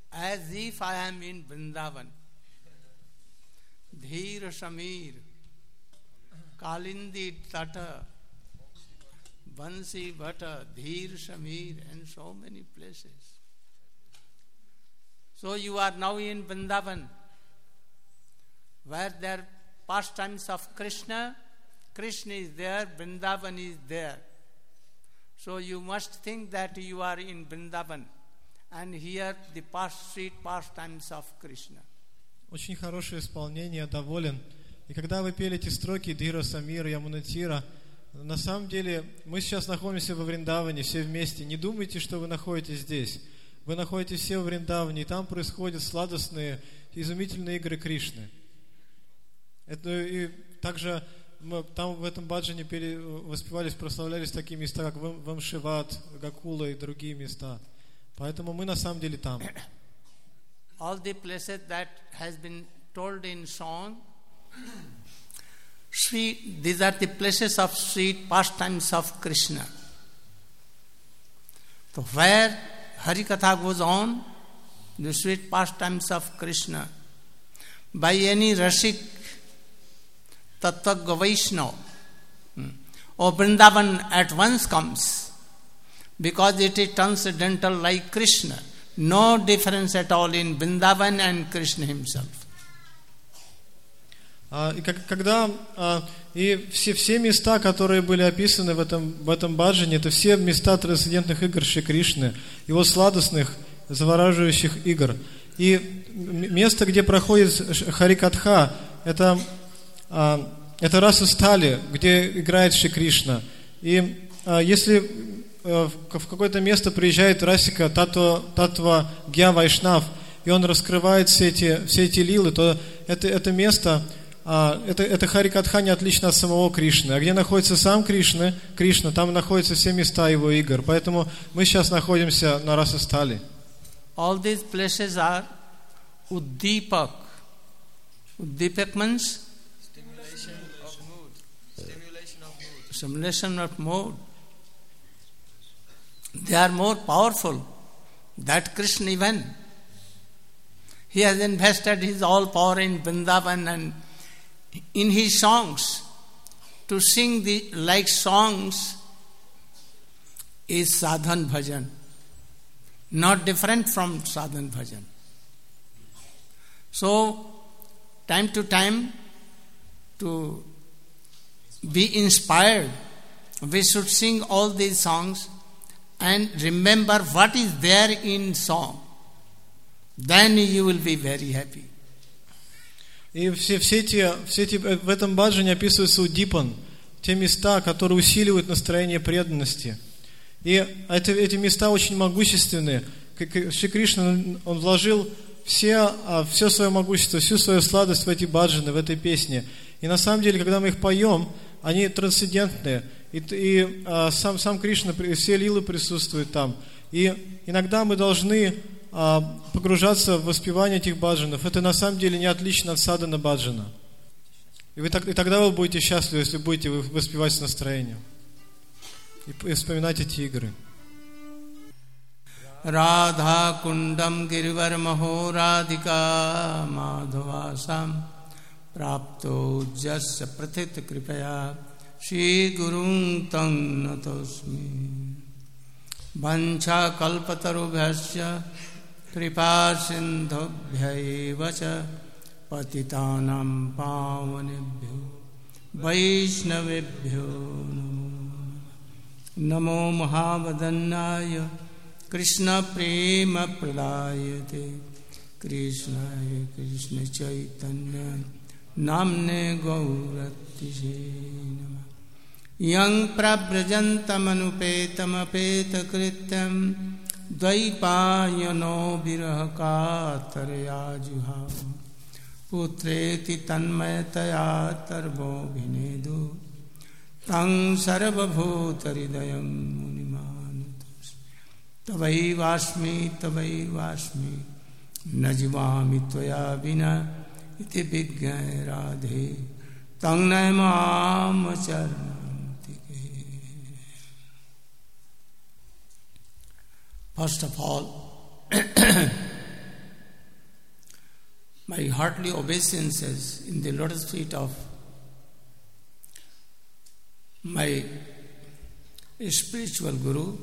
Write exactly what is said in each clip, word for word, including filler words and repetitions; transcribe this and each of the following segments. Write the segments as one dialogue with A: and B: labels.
A: as if I am in Vrindavan. Dheer Samir, Kalindi Tata, Bansi Bhatta, Dheer Samir, and so many places. So you are now in Vrindavan, where there are pastimes of Krishna. Krishna is there, Vrindavan is there. So you must think that you are in Vrindavan and hear the past sweet pastimes of Krishna.
B: Очень хорошее исполнение, доволен. И когда вы пели эти строки Дхира Самира, Ямунатира, на самом деле мы сейчас находимся во Вриндаване все вместе. Не думайте, что вы находитесь здесь. Вы находитесь все в Вриндаване, и там происходят сладостные, изумительные игры Кришны. Это, и также мы там в этом баджане пели, воспевались, прославлялись такие места, как Вамшиват, Гакула и другие места. Поэтому мы на самом деле там.
A: All the places that has been told in song, sweet, these are the places of sweet pastimes of Krishna. So where Harikatha goes on, the sweet pastimes of Krishna, by any Rashik, Tattva Vaishnava, or Vrindavan at once comes, because it is transcendental like Krishna. No difference at all in Vrindavan and Krishna himself.
B: И когда и все, все места, которые были описаны в этом, в этом баджане, это все места трансцендентных игр Шри Кришны, его сладостных, завораживающих игр. И место, где проходит Харикатха, это, это раса стали, где играет Шри Кришна. И если в какое-то место приезжает Расика Татва, татва Гья Вайшнав, и он раскрывает все эти, все эти лилы, то это, это место, это, это Харикатха не отлично от самого Кришны. А где находится сам Кришна, Кришна, там находятся все места его игр. Поэтому мы сейчас находимся на Раса Стали.
A: All these places are Uddipak. Uddipak means
C: stimulation of mood. Stimulation of mood.
A: Stimulation of mood. They are more powerful than Krishna even. He has invested his all power in Vrindavan and in his songs. To sing the like songs is sadhan bhajan, not different from sadhan bhajan. So, time to time, to be inspired, we should sing all these songs and remember what is there in song. Then you will be very happy.
B: И все, все, эти, все эти, в этом баджане описывается удипан, те места, которые усиливают настроение преданности. И это, эти места очень могущественные. Шри Кришна, он вложил все, все свое могущество, всю свою сладость в эти баджаны, в этой песне. И на самом деле, когда мы их поем, они трансцендентные. И, и а, сам, сам Кришна, все лилы присутствуют там. И иногда мы должны а, погружаться в воспевание этих баджанов. Это на самом деле не отлично от садхана баджана. И, вы, и тогда вы будете счастливы, если будете воспевать с настроением. И, и вспоминать эти игры.
A: Радха кундам гирвар махо радика мадхавасам прапто джасya пратит крипая Shri Gurung Tang Natosmi Vancha Kalpatarubhyasya Kripa Sindhobhyaevacha Patitanam Pavanebhyo Vaishnavebhyo Namo Mahavadannaya Krishna Prema Pradayate Krishna Krishna Chaitanya Namne Gauratishe Yang prabrajantamanupetamakritam Dvaipayano virahakatarya juhav Putreti tanmayataya tarvo vinedu Tang sarvabhutaridayam munimanutas Tavaivasmi tavaivasmi Najivami tvaya vina Iti vigyai radhe Tang naimam acharna First of all, my heartly obeisances in the lotus feet of my spiritual Guru,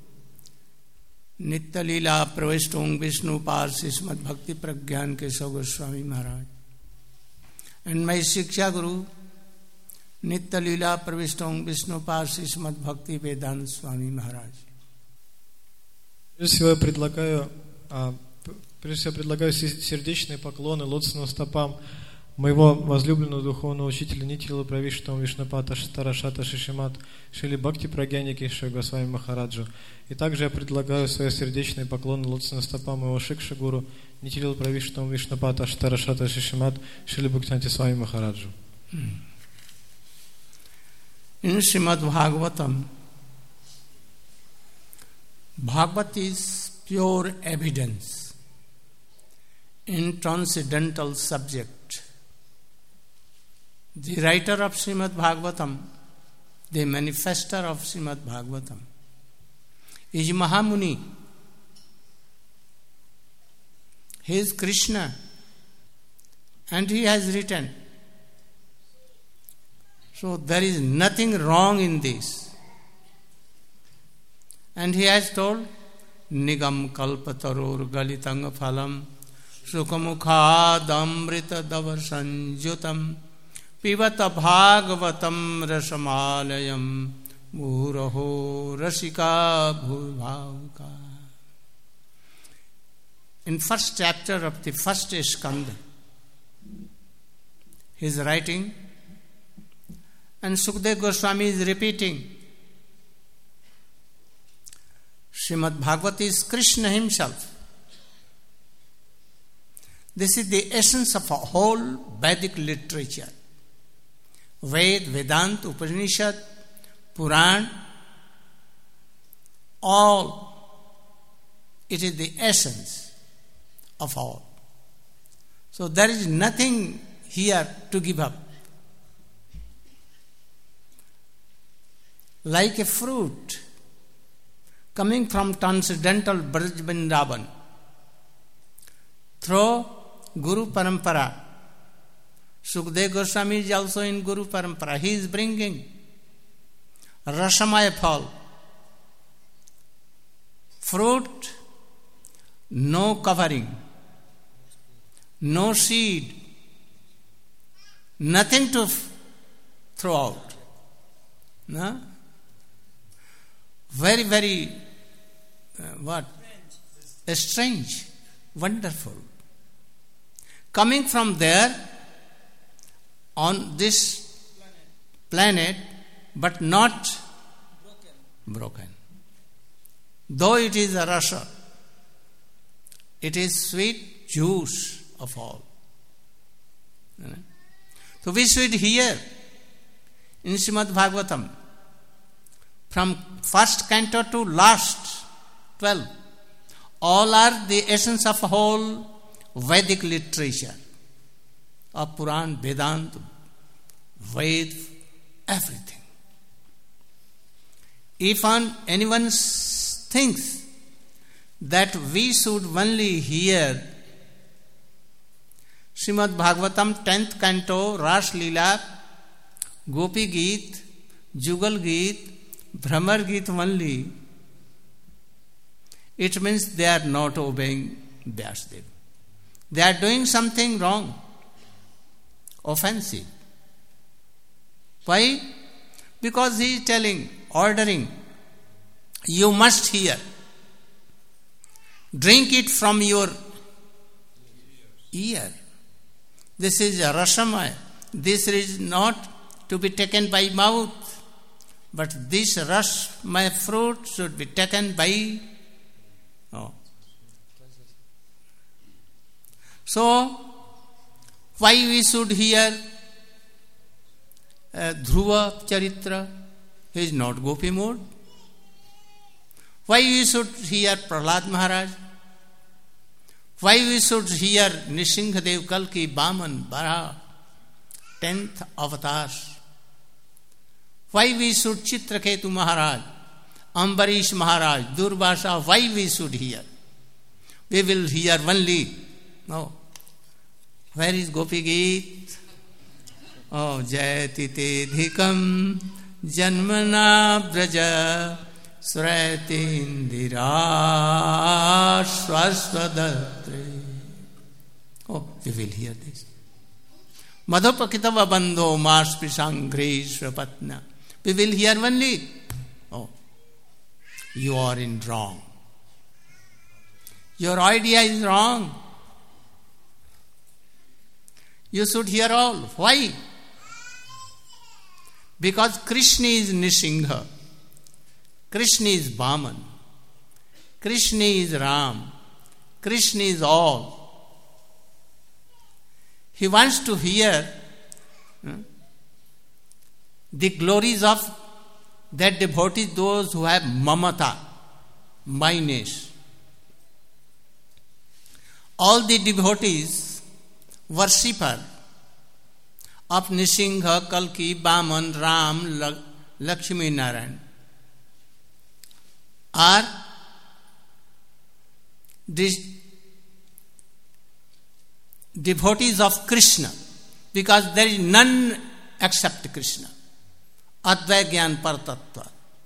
A: Nitya Leela Praveshtong Vishnu Parsi Srimad Bhakti Pragyan Keshav Goswami Maharaj, and my Shiksha Guru, Nitya Leela Praveshtong Vishnu Parsi Srimad Bhakti Vedanta Swami Maharaj.
B: Прежде всего я предлагаю, прежде всего предлагаю сердечные поклоны лотосным стопам моего возлюбленного духовного учителя Нитья Правиштама Вишнапата Тарашата Шишимат Шили Бхакти Прагьяни Кешава Госвами Махараджу. И также я предлагаю свои сердечные поклоны лотосным стопам моего Шикша Гуру Нитья Правиштама Вишнапата Тарашата Шишимат Шили Бхактинати Свами Махараджу.
A: In Srimad Bhagavatam, Bhagavat is pure evidence in transcendental subject. The writer of Srimad Bhagavatam, the manifester of Srimad Bhagavatam, is Mahamuni. He is Krishna, and he has written. So there is nothing wrong in this. And he has told, Nigam kalpatarur galitang phalam sukhamukhad amrita davar sanjutam pivata bhagavatam rasamalayam muraho rasika bhuvavka. In first chapter of the first skanda, he is writing, and Sukdev Goswami is repeating. Srimad Bhagavat is Krishna himself. This is the essence of a whole Vedic literature. Ved, Vedanta, Upanishad, Puran, all. It is the essence of all. So there is nothing here to give up. Like a fruit coming from transcendental Braj Vrindavan through Guru Parampara. Sukdev Goswami is also in Guru Parampara. He is bringing Rasamaya Phal. Fruit, no covering, no seed, nothing to throw out. No? Very, very, uh, what? Strange. Strange, wonderful. Coming from there on this planet, but not broken. broken. Though it is a rasa, it is sweet juice of all. So we should hear in Srimad Bhagavatam, from first canto to last twelve, all are the essence of whole Vedic literature of Puran, Vedanta, Ved, everything. If anyone thinks that we should only hear Srimad Bhagavatam tenth canto, Ras Leela, Gopi Geet, Jugal Geet, Brahmar Geet only, it means they are not obeying Vyasdev. They are doing something wrong, offensive. Why? Because he is telling, ordering, you must hear. Drink it from your ear. This is a rasamaya. This is not to be taken by mouth. But this ras, my fruit, should be taken by. Oh. So, why we should hear uh, Dhruva Charitra? He is not Gopi mode. Why we should hear Prahlad Maharaj? Why we should hear Nisinghadev Kalki, Baman, Bara, tenth avatars? Why we should Chitraketu Maharaj, Ambarish Maharaj, Durvasa? Why we should hear? We will hear only. No. Where is Gopi Geet? Oh, Jayati te dhikam janmana braja srati indira swaswadatre. Oh, we will hear this. Madhupakitava bandho maspishangresva patna. We will hear only. Oh, you are in wrong. Your idea is wrong. You should hear all. Why? Because Krishna is Nisingha. Krishna is Vaman. Krishna is Ram. Krishna is all. He wants to hear hmm, the glories of that devotees, those who have mamata, minus. All the devotees, worshipper of Nisingha, Kalki, Vaman, Ram, Lakshmi Narayan are these devotees of Krishna, because there is none except Krishna. Advaya Gyan Paratattva.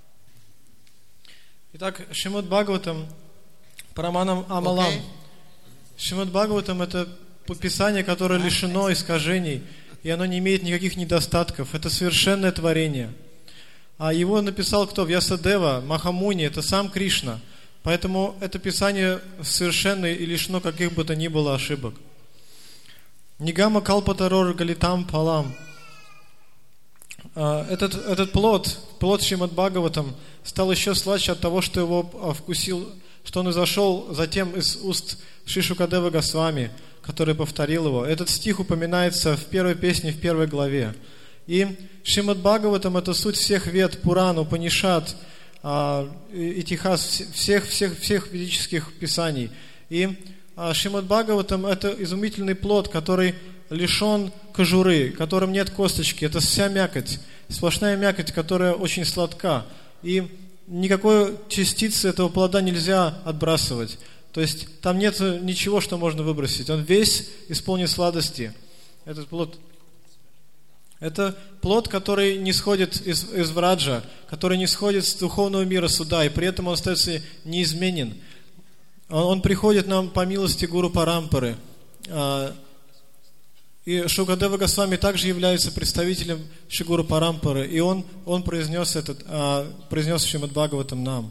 B: Итак, Шримад Бхагаватам, Параманам Амалам.
A: Okay.
B: Шримад Бхагаватам — это писание, которое лишено искажений, и оно не имеет никаких недостатков. Это совершенное творение. А его написал кто? Вьясадева, Махамуни, это сам Кришна. Поэтому это писание совершенное и лишено каких бы то ни было ошибок. Нигама Калпатарор Галитам Палам. Этот, этот плод, плод Шримад Бхагаватам, стал еще слаще от того, что его вкусил, что он изошел затем из уст Шри Шукадевы Госвами, который повторил его. Этот стих упоминается в первой песне, в первой главе. И Шримад Бхагаватам — это суть всех вед, Пуран, Упанишад, Итихас, всех, всех, всех ведических писаний. И Шримад Бхагаватам — это изумительный плод, который лишен кожуры, в котором нет косточки. Это вся мякоть, сплошная мякоть, которая очень сладка. И никакой частицы этого плода нельзя отбрасывать. То есть там нет ничего, что можно выбросить. Он весь исполнен сладости. Этот плод. Это плод, который не сходит из, из враджа, который не сходит с духовного мира суда, и при этом он остается неизменен. Он, он приходит нам по милости Гуру Парампары. И Шукадева Госвами также является представителем Шри Гуру Парампары, и он, он произнес этот, произнес Шримад Бхагаватам нам.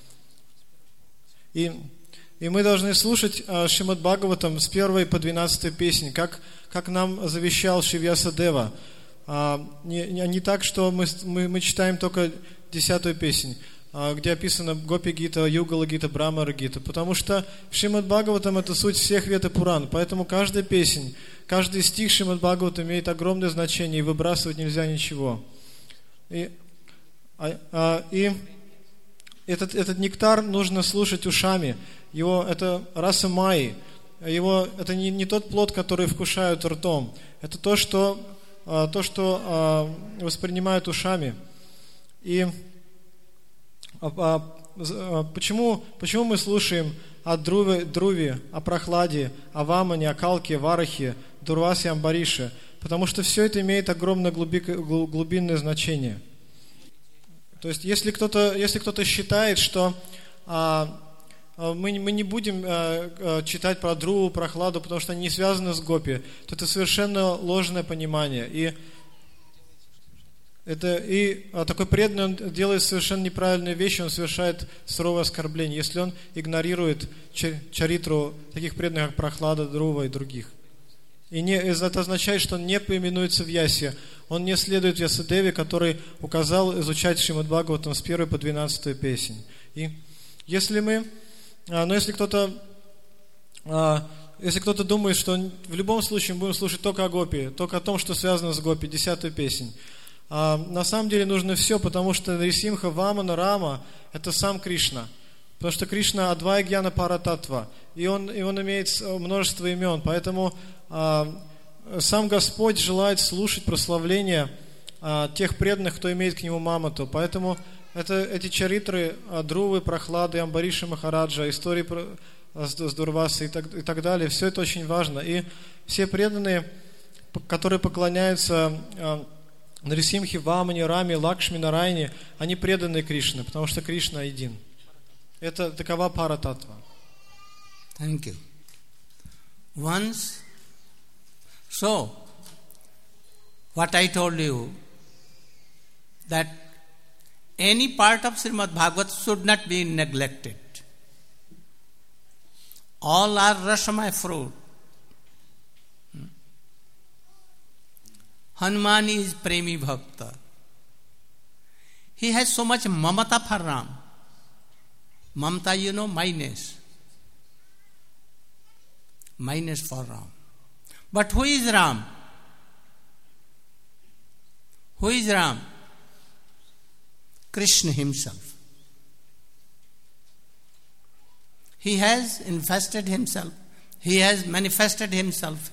B: И, и мы должны слушать Шримад Бхагаватам с первой по двенадцатой песни, как, как нам завещал Шри Вьясадева. А, не, не, не так, что мы, мы, мы читаем только десятую песнь, а, где описано Гопи Гита, Югала Гита, Брамара Гита, потому что Шримад Бхагаватам — это суть всех вед и Пуран, поэтому каждая песнь, каждый стих Шримад Бхагаватам имеет огромное значение, и выбрасывать нельзя ничего. И, а, а, и этот, этот нектар нужно слушать ушами. Его, это раса майи, его, это не, не тот плод, который вкушают ртом, это то, что то, что а, воспринимают ушами. И а, а, почему, почему мы слушаем о Друве, Друве, о прохладе, о Вамане, о Калке, Варахе, Дурвасе, Амбарише? Потому что все это имеет огромное глуби, глубинное значение. То есть, если кто-то, если кто-то считает, что а, Мы, мы не будем э, читать про Друву, прохладу, потому что они не связаны с Гопи, то это совершенно ложное понимание. И, это, и а, такой преданный, он делает совершенно неправильные вещи, он совершает суровое оскорбление, если он игнорирует чаритру таких преданных, как Прохлада, Друва и других. И не, это означает, что он не поименуется в Ясе, он не следует Вьясадеве, который указал изучать Шримад Бхагаватам с первой по двенадцатую песнь. И если мы Но если кто-то, если кто-то думает, что в любом случае мы будем слушать только о Гопи, только о том, что связано с Гопи, десятую песнь, на самом деле нужно все, потому что Нарисимха, Вамана, Рама — это сам Кришна. Потому что Кришна Адвая Гьяна Парататтва, и он, и он имеет множество имен. Поэтому сам Господь желает слушать прославление тех преданных, кто имеет к Нему мамату. Поэтому Это, эти чаритры Друвы, Прохлады, Амбариши Махараджа, истории про, с, с Дурвасой и так, и так далее. Все это очень важно. И все преданные, которые поклоняются э, Нарисимхе, Вамане, Раме, Лакшми, Нарайне, они преданные Кришне, потому что Кришна един. Это такова пара татва.
A: Thank you. Once, so, what I told you, that any part of Srimad Bhagavat should not be neglected. All are rasamaya fruit. Hanuman is Premi Bhakta. He has so much mamata for Ram. Mamata, you know, minus. Minus for Ram. But who is Ram? Who is Ram? Krishna himself. He has infested himself. He has manifested himself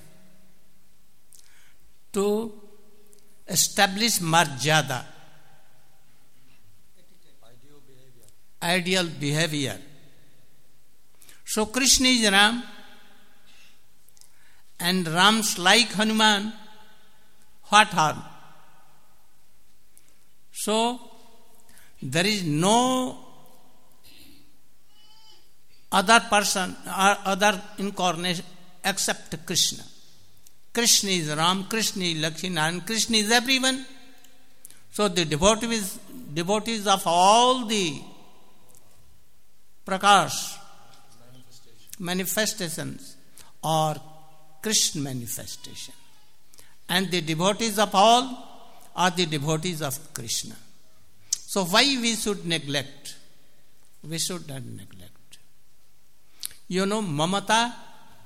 A: to establish marjada, ideal behavior. So Krishna is Ram, and Rams like Hanuman, what harm? So there is no other person or other incarnation except Krishna. Krishna is Ram, Krishna is Lakshminarayan, Krishna is everyone. So the devotees, devotees of all the Prakash manifestations are Krishna manifestation. And the devotees of all are the devotees of Krishna. So why we should neglect? We should not neglect. You know, Mamata,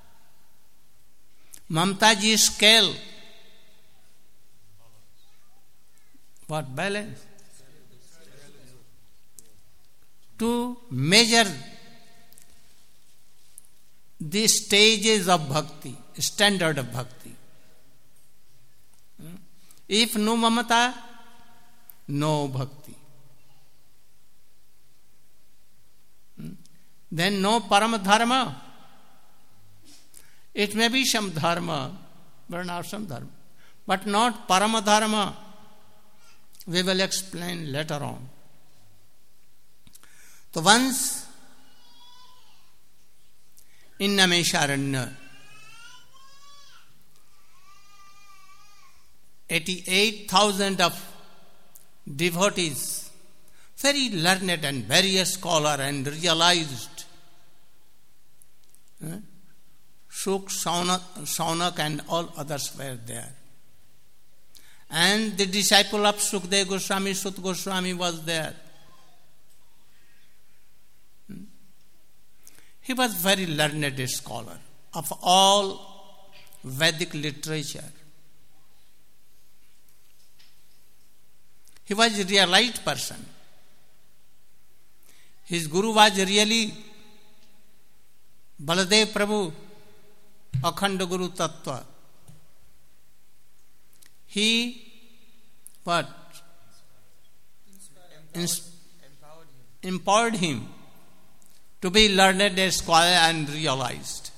A: Mamataji scale. What? Balance? To measure the stages of bhakti, standard of bhakti. If no mamata, no bhakti. Then no paramadharma. It may be some dharma, but not some dharma. But not paramadharma. We will explain later on. So once in Namesharanya, eighty-eight thousand of devotees, very learned and various scholar and realized, eh? Shuk, Saunak, Saunak and all others were there. And the disciple of Sukdev Goswami, Sut Goswami was there. He was very learned scholar of all Vedic literature. He was a realized person. His guru was really Baladev Prabhu, Akhanda Guru Tattva. He, what? Ins- empowered him to be learned as scholar and realized.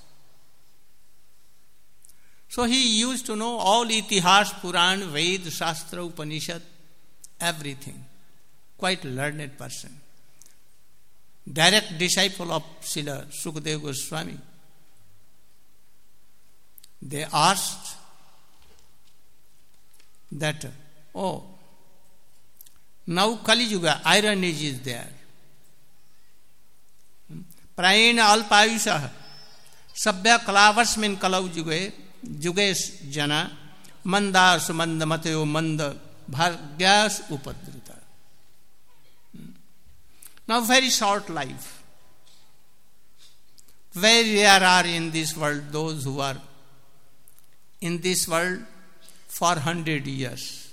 A: So he used to know all Itihas, Puran, Ved, Shastra, Upanishad, everything. Quite learned person. Direct disciple of Srila Sukadeva Goswami. They asked that, oh, now Kali Yuga, iron age is there. Prayena alpayusha sabya kalavasmin kalau juge jugesh jana manda sumanda mateo manda bhagyas upadrita. Now very short life. Very rare are in this world those who are in this world for hundred years.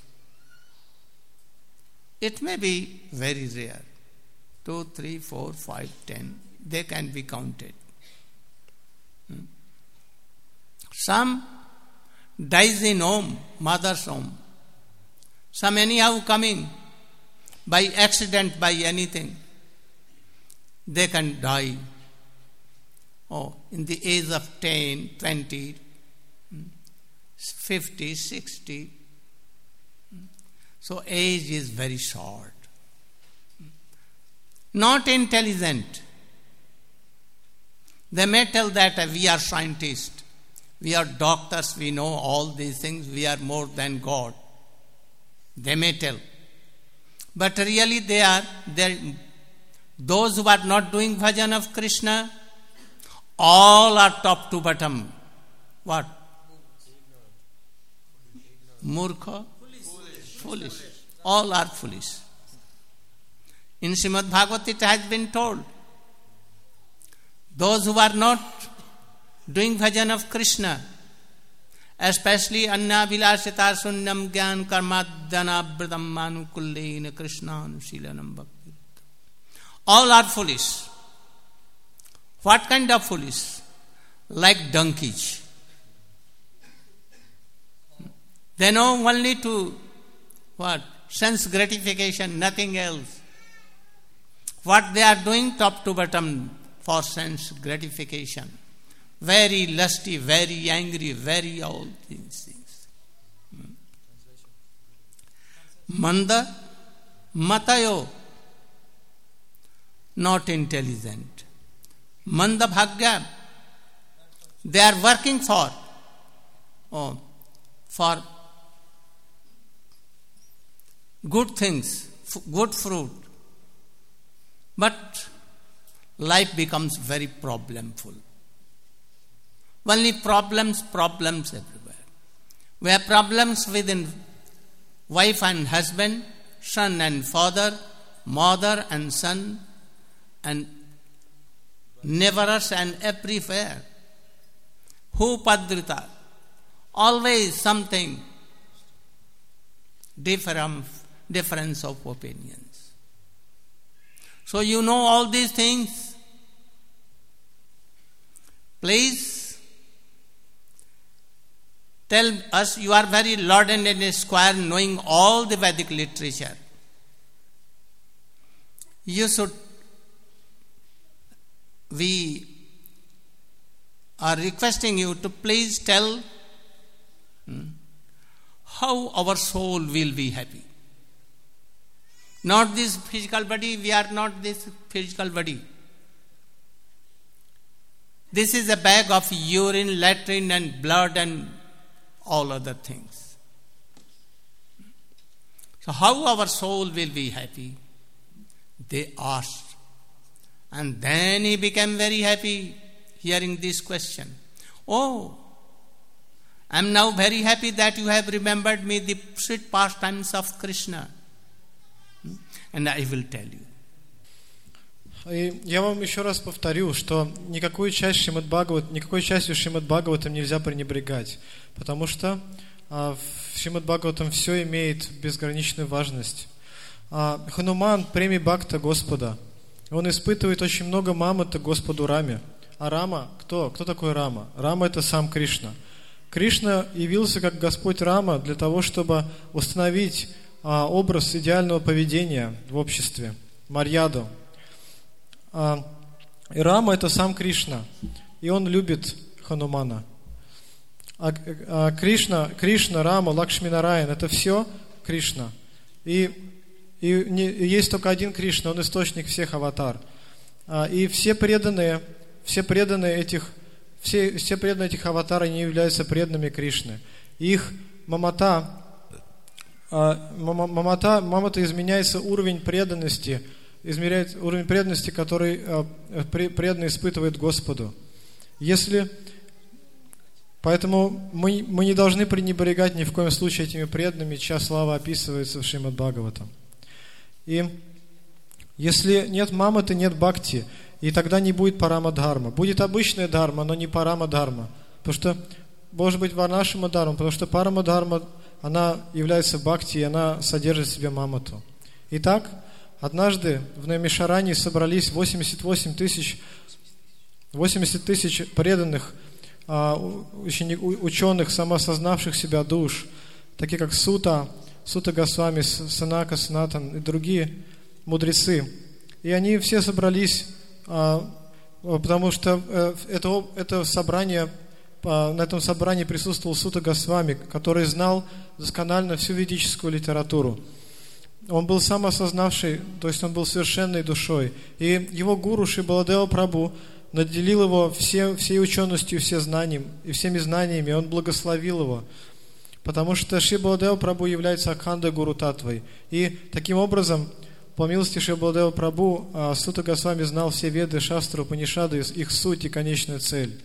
A: It may be very rare. Two, three, four, five, ten. They can be counted. Hmm. Some dies in home, mother's home. Some anyhow coming by accident, by anything. They can die. oh, in the age of ten, twenty, fifty, sixty. So age is very short. Not intelligent. They may tell that uh, we are scientists, we are doctors, we know all these things, we are more than God. They may tell. But really they are, they are those who are not doing bhajan of Krishna, all are top to bottom. What? Murkha? Foolish. All are foolish. In Srimad Bhagavatam it has been told, those who are not doing bhajan of Krishna, especially Anna Vilasita Sunyam Gyan Karmadhyana Vridam Manukullena Krishnanushilanam Bhakti. All are foolish. What kind of foolish? Like donkeys. They know only to what? Sense gratification, nothing else. What they are doing top to bottom for sense gratification. Very lusty, very angry, very all these things. Manda Matayo, not intelligent. Manda Bhagya, they are working for, oh, for good things, good fruit. But life becomes very problemful. Only problems, problems everywhere. We have problems within wife and husband, son and father, mother and son, and neighbors and everywhere. Who padrita? Always something different, difference of opinions. So you know all these things. Please tell us, you are very lauded and square knowing all the Vedic literature. You should, we are requesting you to please tell hmm, how our soul will be happy. Not this physical body, we are not this physical body. This is a bag of urine, latrine and blood and all other things. So how our soul will be happy? They asked. And then he became very happy hearing this question. Oh, I am now very happy that you have remembered me the sweet pastimes of Krishna. And I will tell you.
B: И я вам еще раз повторю, что никакую часть Шримад Бхагават, никакой частью Шримад Бхагаватам нельзя пренебрегать, потому что а, в Шримад Бхагаватам все имеет безграничную важность. А, Хануман – премия Бхакта Господа. Он испытывает очень много мамата Господу Раме. А Рама – кто? Кто такой Рама? Рама – это сам Кришна. Кришна явился как Господь Рама для того, чтобы установить а, образ идеального поведения в обществе, марьяду. А, и Рама – это сам Кришна, и он любит Ханумана. А, а Кришна, Кришна, Рама, Лакшминараян – это все Кришна. И И, не, и есть только один Кришна, он источник всех аватар. А, и все преданные, все преданные этих, все, все преданные этих аватар, они являются преданными Кришны. Их мамата, а, мамата, мамата изменяется уровень преданности, измеряет уровень преданности, который а, преданный испытывает Господу. Если, поэтому мы, мы не должны пренебрегать ни в коем случае этими преданными, чья слава описывается в Шримад Бхагаватам. И если нет маматы, нет бхакти, и тогда не будет парама-дхарма. Будет обычная дхарма, но не парама-дхарма. Потому что, может быть, варнашама-дхарма, потому что парама-дхарма, она является бхакти, и она содержит в себе мамату. Итак, однажды в Наймишаране собрались восемьдесят восемь тысяч, восемьдесят тысяч преданных а, ученик, ученых, самоосознавших себя душ, такие как Сута, Сута Госвами, Санака, Санатан и другие мудрецы. И они все собрались а, потому что это, это собрание, на этом собрании присутствовал Сута Госвами, который знал досконально всю ведическую литературу. Он был самоосознавший, то есть он был совершенной душой. И его гуру Шри Баладева Прабху наделил его все, всей ученостью, все знанием, и всеми знаниями, он благословил его. Потому что Шри Баладева Прабху является Акханда Гуру Татвой. И таким образом, по милости Шри Баладева Прабху, Сута Госвами знал все Веды, Шастры, Упанишады, их суть и конечную цель.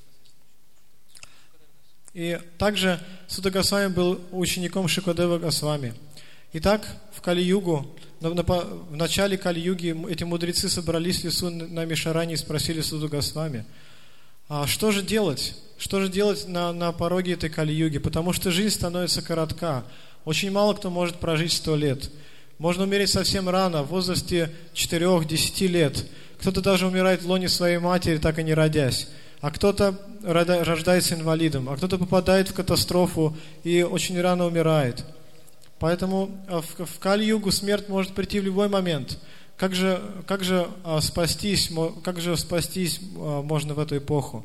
B: И также Сута Госвами был учеником Шукадева Госвами. Итак, в Кали-югу, в начале Кали-юги эти мудрецы собрались в лесу на Мишаране и спросили Суту Госвами, а что же делать? Что же делать на, на пороге этой Кали-юги? Потому что жизнь становится коротка. Очень мало кто может прожить сто лет. Можно умереть совсем рано, в возрасте четырех-десяти лет. Кто-то даже умирает в лоне своей матери, так и не родясь. А кто-то рождается инвалидом, а кто-то попадает в катастрофу и очень рано умирает. Поэтому в, в Кали-югу смерть может прийти в любой момент. Как же, как же а, спастись, как же спастись а, можно в эту эпоху?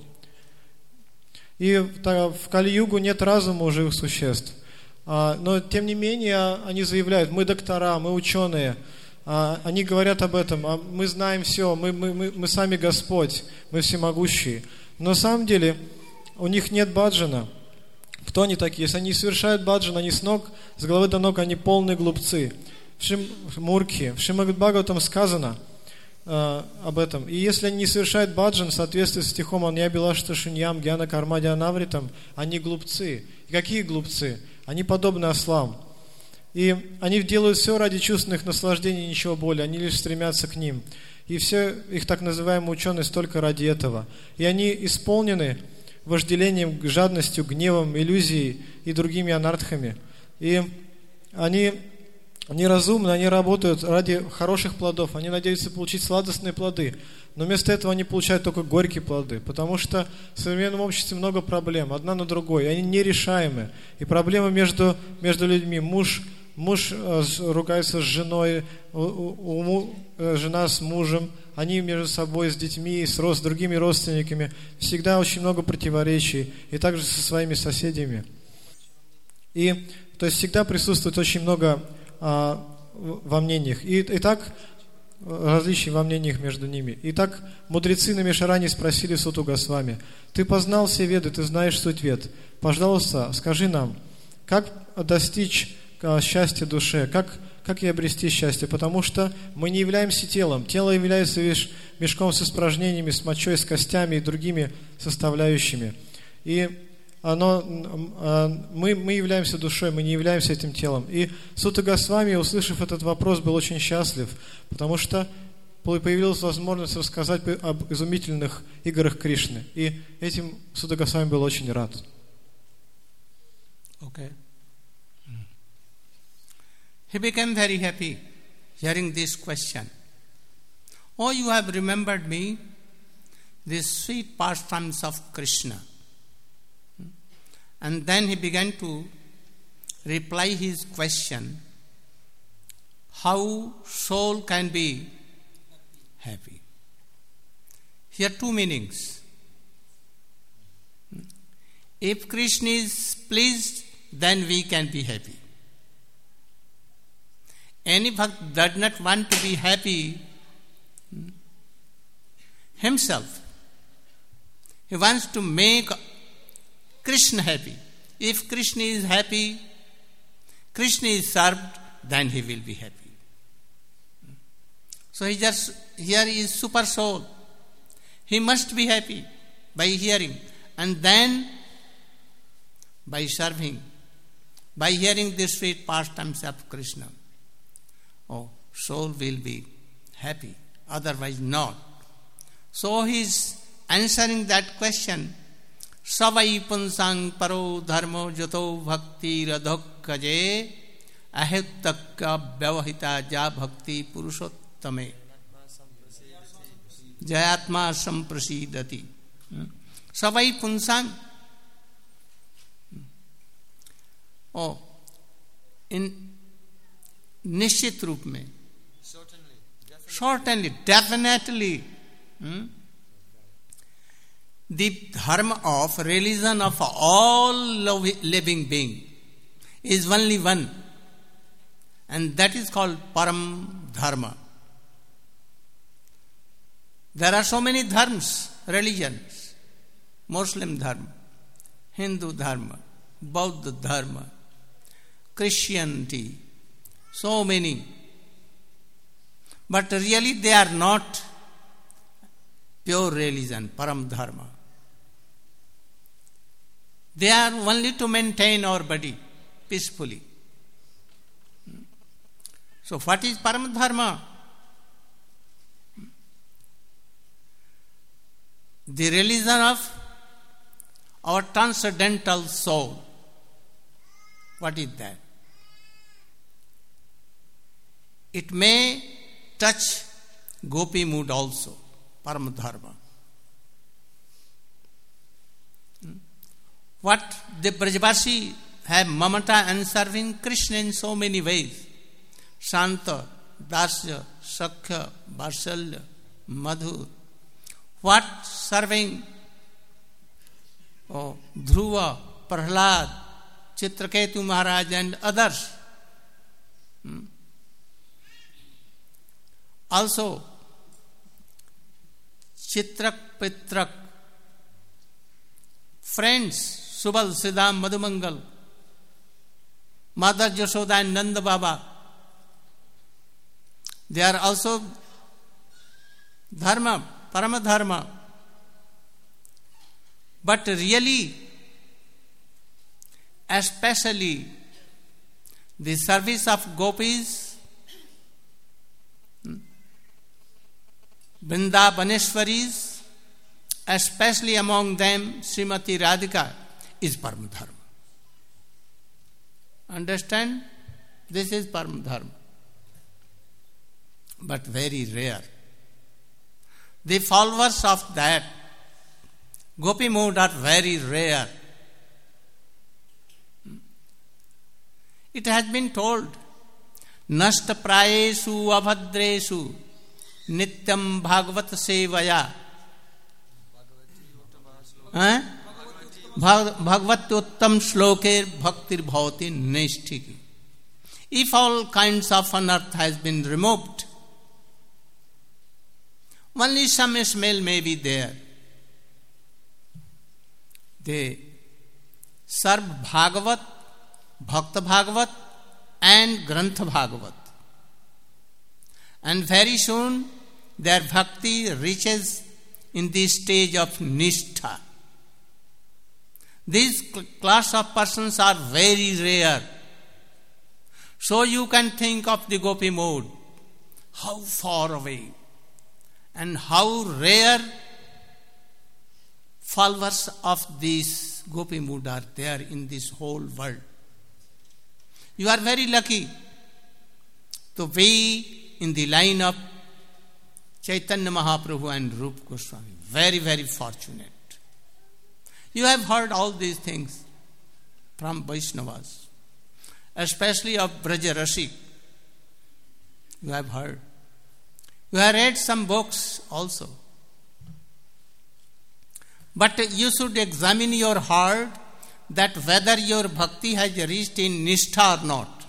B: И та, в Кали-югу нет разума у живых существ. А, но тем не менее они заявляют: мы доктора, мы ученые. А, они говорят об этом: а мы знаем все, мы, мы, мы, мы сами Господь, мы всемогущие. Но на самом деле у них нет баджана. Кто они такие? Если они совершают баджан, они с ног, с головы до ног, они полные глупцы. В Шим, Мурхи, в Шримад Бхагаватам сказано э, об этом. И если они не совершают баджан в соответствии с стихом «Анья билашта шиньям гьяна кармади анавритам», они глупцы. И какие глупцы? Они подобны ослам. И они делают все ради чувственных наслаждений, ничего более. Они лишь стремятся к ним. И все их так называемые ученые столько ради этого. И они исполнены вожделением, жадностью, гневом, иллюзией и другими анартхами. И они неразумны, они работают ради хороших плодов, они надеются получить сладостные плоды, но вместо этого они получают только горькие плоды, потому что в современном обществе много проблем, одна на другой, и они нерешаемы. И проблемы между, между людьми, муж, муж э, ругается с женой, у, у, у, жена с мужем, они между собой, с детьми, с, с другими родственниками. Всегда очень много противоречий. И также со своими соседями. И то есть всегда присутствует очень много а, во мнениях. И, и так различий во мнениях между ними. Итак, мудрецы на Мишаране спросили Суту Госвами: ты познал все Веды, ты знаешь суть Вед. Пожалуйста, скажи нам, как достичь счастья душе, как Как и обрести счастье? Потому что мы не являемся телом. Тело является лишь мешком с испражнениями, с мочой, с костями и другими составляющими. И оно, мы, мы являемся душой, мы не являемся этим телом. И Сута Госвами, услышав этот вопрос, был очень счастлив, потому что появилась возможность рассказать об изумительных играх Кришны. И этим Сута Госвами был очень рад.
A: Okay. He became very happy hearing this question. Oh, you have remembered me, these sweet pastimes of Krishna. And then he began to reply his question, how soul can be happy. Here two meanings. If Krishna is pleased, then we can be happy. Any bhakt does not want to be happy himself. He wants to make Krishna happy. If Krishna is happy, Krishna is served, then he will be happy. So he just, here is super soul. He must be happy by hearing. And then by serving, by hearing the sweet pastimes of Krishna. Oh, soul will be happy, otherwise not. So he is answering that question. Savai punsang paro dharmo jato bhakti radhokkaje ahittakya vyavahita ja bhakti purushottame jayatma samprasidati. Savai punsang. Oh, in निश्चित रूप में, certainly, definitely, hmm? the dharma of religion of all living being is only one, and that is called Param Dharma. There are so many dharmas, religions, Muslim dharma, Hindu dharma, Buddha dharma, Christianity, so many. But really they are not pure religion, Param Dharma. They are only to maintain our body peacefully. So what is Param Dharma? The religion of our transcendental soul. What is that? It may touch gopi mood also, Param Dharma. What the Brajavasi have mamata and serving Krishna in so many ways. Shanta, Dasya, Sakhya, Varsalya, Madhur. What serving oh, Dhruva, Prahlad, Chitraketu Maharaj and others. Hmm? Also, Chitrak Pitrak, friends, Subal, Siddham, Madhumangal, Mother Jashoda and Nanda Baba, they are also dharma, Parama Dharma. But really, especially the service of gopis, Vrindavaneshwaris, especially among them Srimati Radhika, is Param Dharma. Understand? This is Param Dharma. But very rare. The followers of that Gopi mood are very rare. It has been told, Nasta prayesu abhadresu nityam bhagavat sevaya. Bhagavat uttam shloker bhaktir bhavati neshtiki. If all kinds of unearth has been removed, only some smell may be there. They serve Bhagavat, Bhakta Bhagavat and Grantha Bhagavat. And very soon their bhakti reaches in the stage of Nishtha. These class of persons are very rare. So you can think of the Gopi mode, how far away and how rare followers of this Gopi mood are there in this whole world. You are very lucky to be in the line of Chaitanya Mahaprabhu and Rupa Goswami. Very, very fortunate. You have heard all these things from Vaishnavas, especially of Braja Rasik. You have heard. You have read some books also. But you should examine your heart that whether your bhakti has reached in nishtha or not.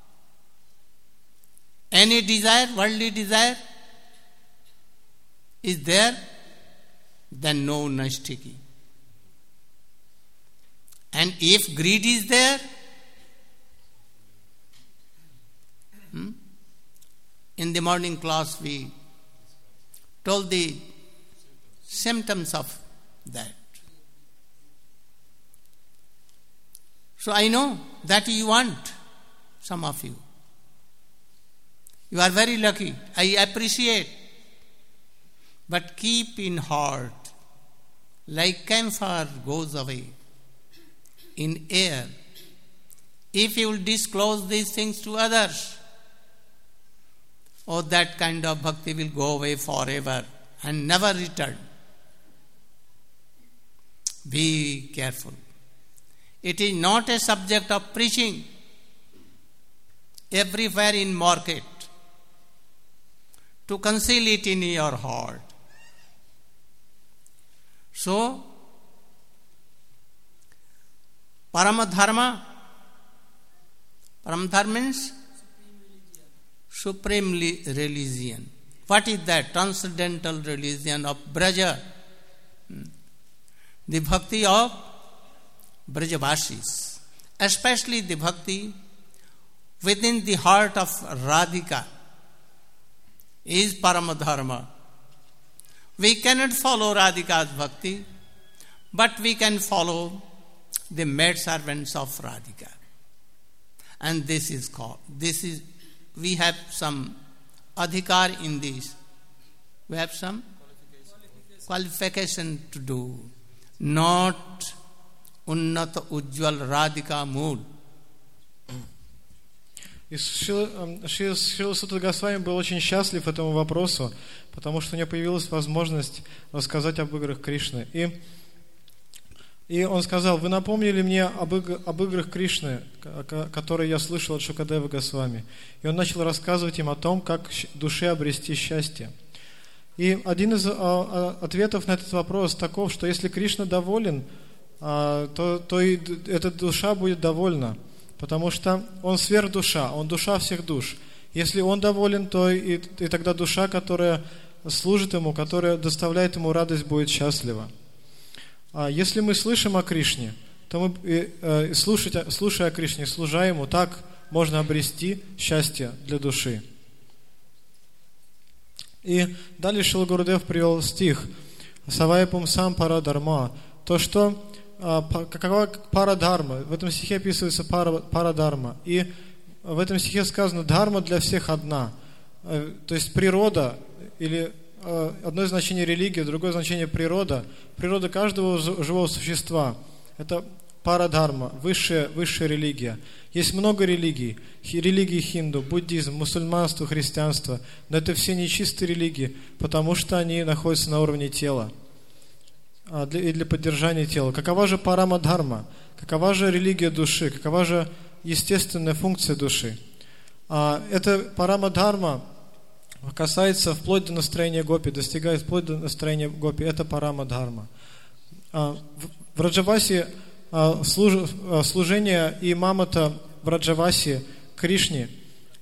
A: Any desire, worldly desire, is there, then no naistiki. And if greed is there, hmm, in the morning class we told the symptoms of that. So I know that you want, some of you. You are very lucky. I appreciate. But keep in heart, like camphor goes away in air. If you will disclose these things to others, oh, that kind of bhakti will go away forever and never return. Be careful. It is not a subject of preaching everywhere in market to conceal it in your heart. So, Paramadharma. Paramadharma means supreme religion. What is that? Transcendental religion of Braja. The bhakti of Brajavasis. Especially the bhakti within the heart of Radhika is Paramadharma. We cannot follow Radhika's bhakti, but we can follow the maidservants of Radhika. And this is called, this is, we have some adhikar in this. We have some qualification to do. Not unnata ujjwal Radhika mood.
B: И Шрила Сутта Госвами был очень счастлив этому вопросу, потому что у него появилась возможность рассказать об играх Кришны. И, и он сказал: вы напомнили мне об, иг, об играх Кришны, которые я слышал от Шукадевы Госвами. И он начал рассказывать им о том, как душе обрести счастье. И один из а, ответов на этот вопрос таков, что если Кришна доволен, а, то, то и эта душа будет довольна. Потому что он сверхдуша, он душа всех душ. Если он доволен, то и, и тогда душа, которая служит ему, которая доставляет ему радость, будет счастлива. А если мы слышим о Кришне, то мы, и, и, слушать, слушая о Кришне, служа ему, так можно обрести счастье для души. И далее Шрила Гурудев привел стих «Савайпум сам парадарма». То, что какова парадharma. В этом стихе описывается парадharma. И в этом стихе сказано: дхарма для всех одна. То есть природа, или одно значение религия, другое значение природа. Природа каждого живого существа – это парадхарма, высшая, высшая религия. Есть много религий. Религии хинду, буддизм, мусульманство, христианство. Но это все нечистые религии, потому что они находятся на уровне тела. И для поддержания тела. Какова же парамадхарма? Какова же религия души? Какова же естественная функция души? Эта парамадхарма касается вплоть до настроения гопи, достигает вплоть до настроения гопи. Это парамадхарма. В Раджавасе служение и мамата в Раджавасе Кришне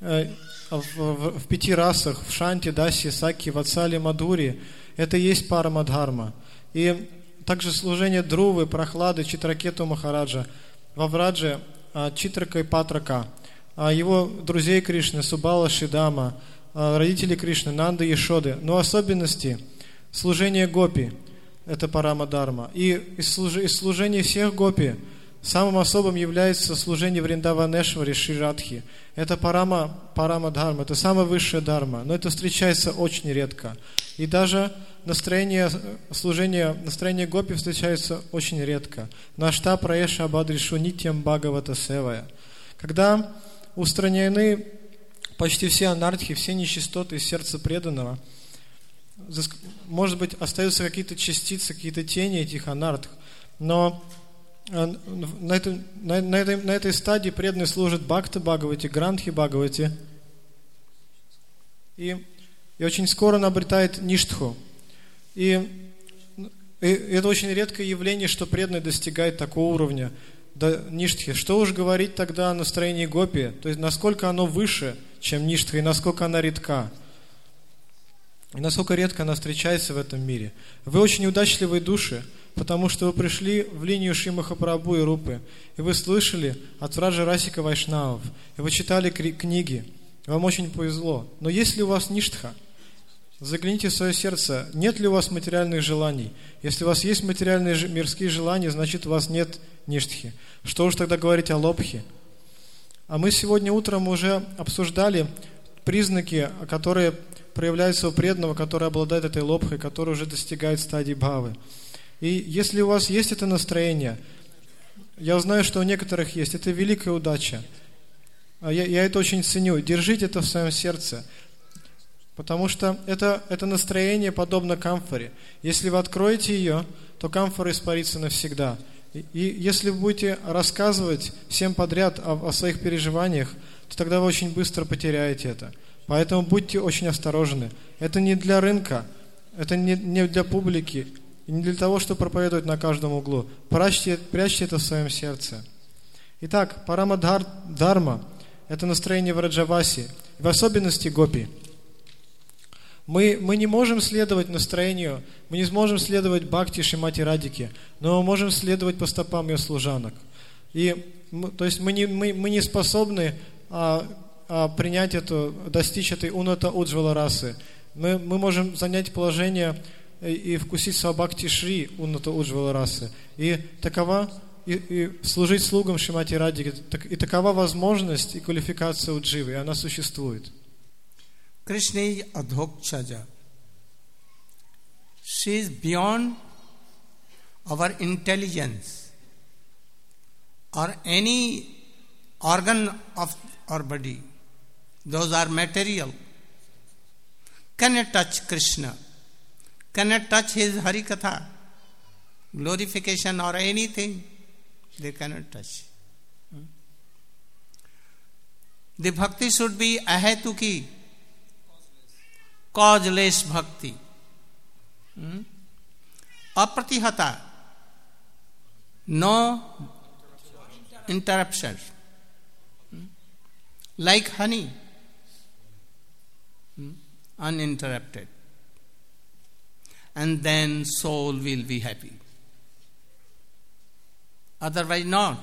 B: в пяти расах, в Шанти, Даси, Саки, Ватсали, Мадхури, это и есть парамадхарма. И также служение Друвы, Прохлады, Читракету Махараджа, во Врадже Читрака и Патрака, его друзей Кришны, Субала, Шидама, родителей Кришны, Нанды и Йешоды. Но особенности служения гопи – это парамадхарма. И из служения всех гопи самым особым является служение Вриндаванешвари Шри Радхи. Это парама, парамадхарма, это самая высшая дхарма, но это встречается очень редко. И даже настроение служения, настроение гопи встречается очень редко. Нашта праеша абадришу нитьям бхагавата севая. Когда устранены почти все анартхи, все нечистоты из сердца преданного, может быть, остаются какие-то частицы, какие-то тени этих анартх, но на этой, на, на, этой, на этой стадии преданный служит Бхакта Бхагавати, Грантхи Бхагавати, и, и очень скоро он обретает ништху. И, и это очень редкое явление, что преданный достигает такого уровня до ништхи. Что уж говорить тогда о настроении гопи, то есть насколько оно выше, чем ништха, и насколько она редка. И насколько редко она встречается в этом мире. Вы очень удачливые души, потому что вы пришли в линию Шри Махапрабху и Рупы, и вы слышали от Враджа Расика Вайшнавов, и вы читали книги, вам очень повезло. Но есть ли у вас ништха? Загляните в свое сердце, нет ли у вас материальных желаний? Если у вас есть материальные мирские желания, значит у вас нет ништхи. Что уж тогда говорить о лобхе? А мы сегодня утром уже обсуждали признаки, которые проявляются у преданного, который обладает этой лобхой, который уже достигает стадии бхавы. И если у вас есть это настроение, я знаю, что у некоторых есть, это великая удача. Я, я это очень ценю. Держите это в своем сердце. Потому что это, это настроение подобно камфоре. Если вы откроете ее, то камфора испарится навсегда. И, и если вы будете рассказывать всем подряд о, о своих переживаниях, то тогда вы очень быстро потеряете это. Поэтому будьте очень осторожны. Это не для рынка, это не, не для публики, и не для того, чтобы проповедовать на каждом углу. Прячьте, прячьте это в своем сердце. Итак, Парамадхарма – это настроение Враджаваси, в особенности гопи. Мы, мы не можем следовать настроению, мы не сможем следовать Бхакти Шримати Радике, но мы можем следовать по стопам ее служанок. И, то есть мы не, мы, мы не способны а, а, принять эту, достичь этой уната уджвала расы. Мы, мы можем занять положение и, и вкусить свабхакти Шри уната уджвала расы. И такова, и, и служить слугам Шримати Радике, и такова возможность и квалификация у дживы, и она существует.
A: Krishna is Adhokchaja. She is beyond our intelligence or any organ of our body. Those are material. Cannot touch Krishna. Cannot touch his Harikatha, glorification or anything. They cannot touch. The bhakti should be ahetuki, causeless bhakti. Hmm? Apratihata, no interruptions. Hmm? Like honey, hmm? uninterrupted. And then soul will be happy. Otherwise not.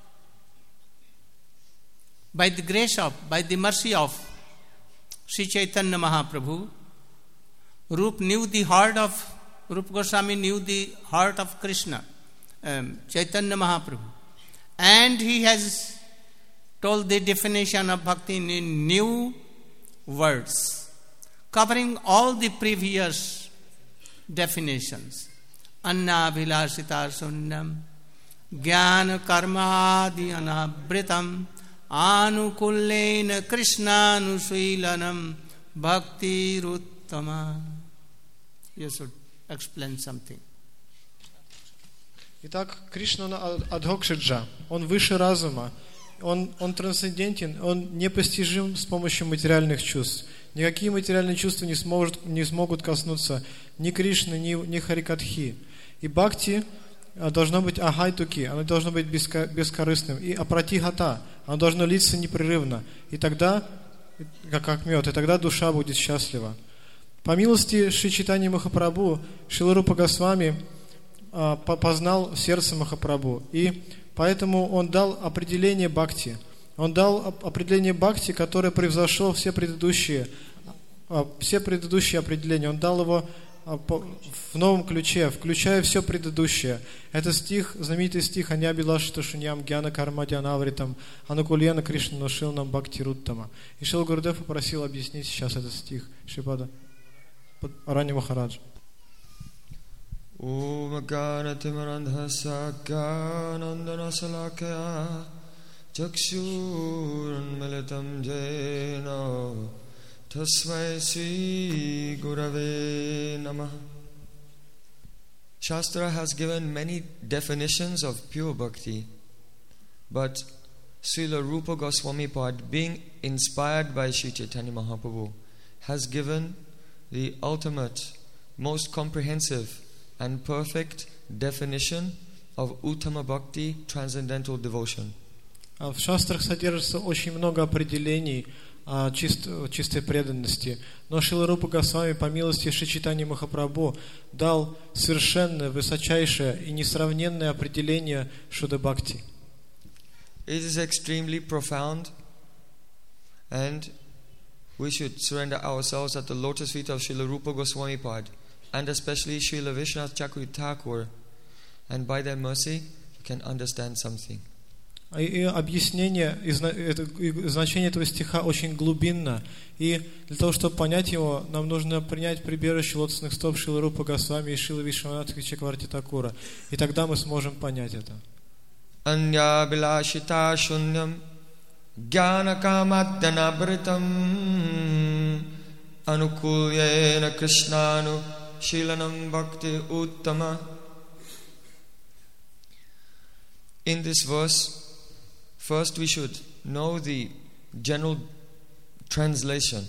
A: By the grace of, by the mercy of Sri Chaitanya Mahaprabhu, Rup knew the heart of, Rupa Goswami knew the heart of Krishna, um, Chaitanya Mahaprabhu. And he has told the definition of bhakti in new words, covering all the previous definitions. Anna vilasita sunnam, jnana karmadi anavritam, anukullena krishnanushilanam, bhakti ruttama. You should explain something.
B: Итак, Кришна Адхокшиджа, он выше разума, он, он трансцендентен, он непостижим с помощью материальных чувств. Никакие материальные чувства не, сможет, не смогут коснуться ни Кришны, ни, ни Харикатхи. И бхакти должно быть ахайтуки, оно должно быть бескорыстным. И апратихата, оно должно литься непрерывно. И тогда, как, как мед, и тогда душа будет счастлива. По милости Шри Чайтаньи Махапрабху, Шрила Рупа Госвами а, познал сердце Махапрабху. И поэтому он дал определение бхакти. Он дал определение бхакти, которое превзошло все предыдущие, а, все предыдущие определения. Он дал его а, по, в новом ключе, включая все предыдущее. Это стих, знаменитый стих «Аньябилашита шуньям гьяна кармадьянавритам анукульяна кришна шилнам бхакти руттама». И Шрила Гурудев попросил объяснить сейчас этот стих Шрипада Аранья Махараджа.
C: Om Ganatimarandhasa Ganandana Salakaya Chakshurun Militam Jena Tasmai Sri Gurave Namaha. Shastra has given many definitions of pure bhakti, but Srila Rupa Goswami Pad, being inspired by Sri Chaitanya Mahaprabhu, has given the ultimate, most comprehensive and perfect definition of Uttama Bhakti, transcendental devotion.
B: В шастрах содержится очень много определений о чист, чистой преданности, но Шрила Рупа Госвами по милости Шри Чайтаньи Махапрабху дал совершенное, высочайшее и несравненное определение Шудда Бхакти.
C: It is extremely profound, and we should surrender ourselves at the lotus feet of Srila Rupa Goswami Pad, and especially Srila Vishwanath Chakravarti Thakur, and by their mercy you can understand something.
B: И объяснение, и значение этого стиха очень глубинно, и для того, чтобы понять его, нам нужно принять прибежище лотосных стоп Шрилы Рупы Госвами и Шрилы Вишванатха Чакраварти Такура, и тогда мы сможем понять это.
C: Anya bilashita shunyam jnana kamadyanabhritam anukulyena krishnanu shilanam bhakti uttama. In this verse, first we should know the general translation.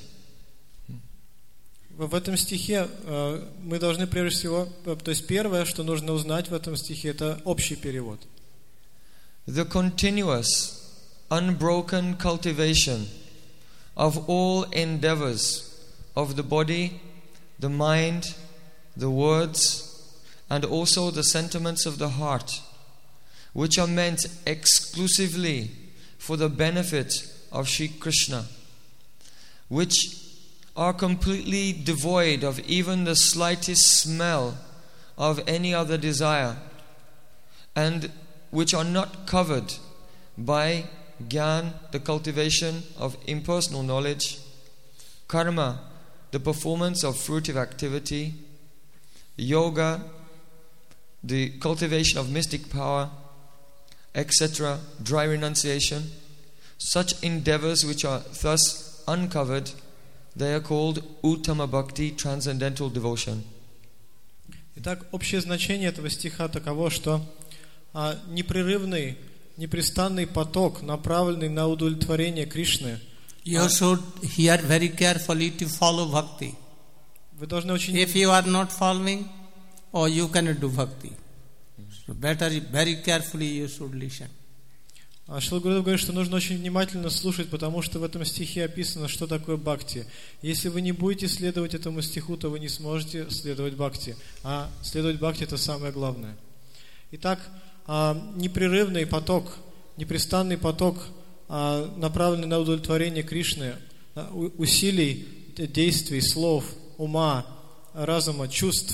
B: В этом стихе мы должны прежде всего, то есть первое, что нужно узнать в этом стихе, это общий перевод.
C: the continuous, unbroken cultivation of all endeavors of the body, the mind, the words, and also the sentiments of the heart, which are meant exclusively for the benefit of Sri Krishna, which are completely devoid of even the slightest smell of any other desire, and which are not covered by Gyan, the cultivation of impersonal knowledge, Karma, the performance of fruitive activity, Yoga, the cultivation of mystic power, et cetera, dry renunciation. Such endeavors which are thus uncovered, they are called Uttama Bhakti, transcendental devotion.
B: Итак, общее значение этого стиха таково, что а, непрерывный, непрестанный поток, направленный на удовлетворение Кришны.
A: You а, should hear very carefully to follow bhakti.
B: Вы должны очень...
A: If you are not following, or you cannot do bhakti. So better, very carefully you should listen.
B: Шрила Гурудев говорит, что нужно очень внимательно слушать, потому что в этом стихе описано, что такое бхакти. Если вы не будете следовать этому стиху, то вы не сможете следовать бхакти. А следовать бхакти — это самое главное. Итак, непрерывный поток, непрестанный поток, направленный на удовлетворение Кришны, усилий, действий, слов, ума, разума, чувств,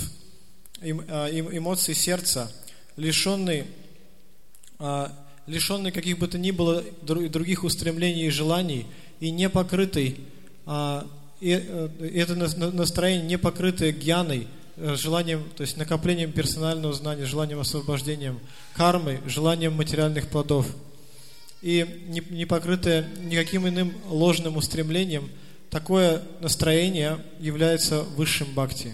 B: эмоций сердца, лишенный лишенный каких бы то ни было других устремлений и желаний, и не покрытый, а, и, и это настроение не покрытое гьяной, желанием, то есть накоплением персонального знания, желанием освобождением, кармой, желанием материальных плодов, и не, не покрытое никаким иным ложным устремлением, такое настроение является высшим бхакти.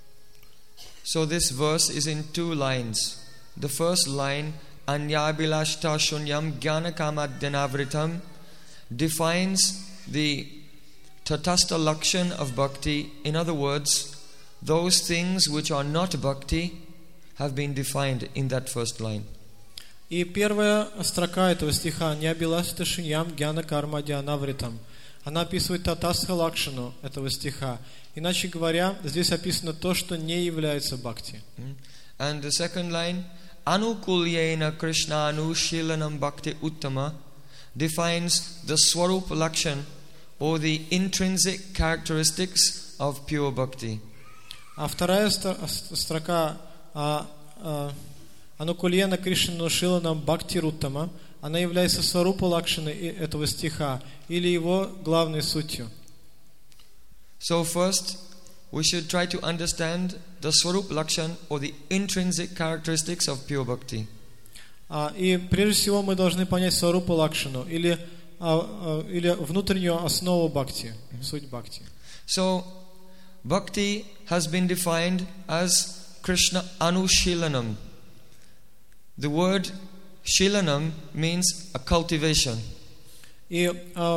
C: So this verse is in two lines. The first line, Anyabhilashta shunyam jnanakamadyanavritam, defines the tatastha lakshan of bhakti. In other words, those things which are not bhakti have been defined in that first line.
B: И первая строка этого стиха Anyabhilashta shunyam jnanakamadyanavritam, она описывает татастха лакшану этого стиха. Иначе говоря, здесь описано то, что не является бхакти.
C: And the second line, Anukulyena Krishna Anushilanam Bhakti Uttama, defines the Swarup Lakshan, or the intrinsic characteristics of pure bhakti.
B: А вторая строка Анукульена Кришна Анушиланам Бхакти Уттама, она является Сварупа Лакшаной этого стиха, или его главной сутью.
C: So first, we should try to understand the Swarup Lakshan, or the intrinsic characteristics of pure bhakti.
B: И прежде всего мы должны понять Сварупа Лакшану, или, или внутреннюю основу бхакти, суть бхакти.
C: So, bhakti has been defined as Krishna Anushilanam. The word Shilanam means a cultivation.
B: И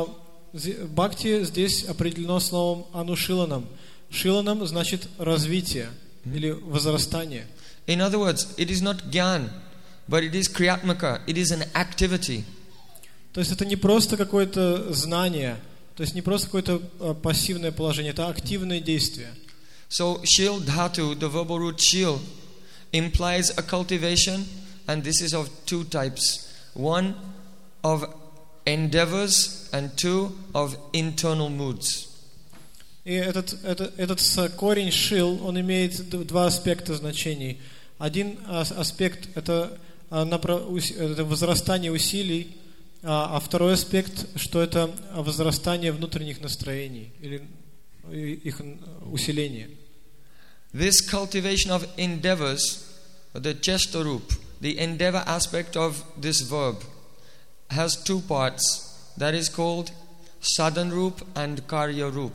B: бхакти здесь определено словом анушиланам. Шиланам значит развитие или возрастание.
C: In other words, it is not gyan, but it is kriyatmaka. It is an activity.
B: То есть это не просто какое-то знание, то есть не просто какое-то пассивное положение, это активное действие.
C: So shil dhatu, the verbal root shil, implies a cultivation, and this is of two types. One of endeavors, and two of internal moods.
B: И этот, этот, этот корень шил, он имеет два аспекта значений. Один аспект это, это возрастание усилий, а второй аспект, что это возрастание внутренних настроений или их усиление.
C: This cultivation of endeavors, the chestarup, the endeavor aspect of this verb, has two parts. That is called sadhanrup and karyarup.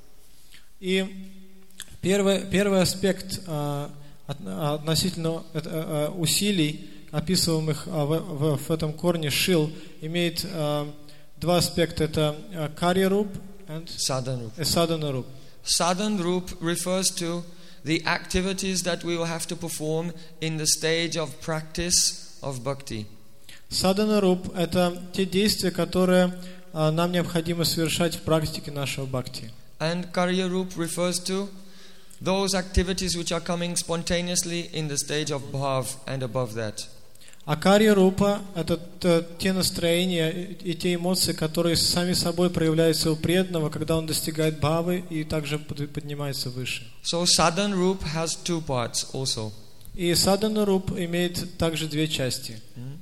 B: И первый, первый аспект а, относительно а, усилий, описываемых а, в, в, в этом корне шил, имеет а, два аспекта. Это карьяруп и саданаруп.
C: Sadhanrup refers to the activities that we will have to perform in the stage of practice of bhakti.
B: Садхана-руп – это те действия, которые а, нам необходимо совершать в практике нашего бхакти.
C: And Karya-rup refers to those activities which are coming spontaneously in the stage of bhav and above that.
B: А карья-рупа – это те настроения и те эмоции, которые сами собой проявляются у преданного, когда он достигает бхавы и также поднимается выше.
C: So sadhan-rup has two parts also.
B: И садхана-руп имеет также две части.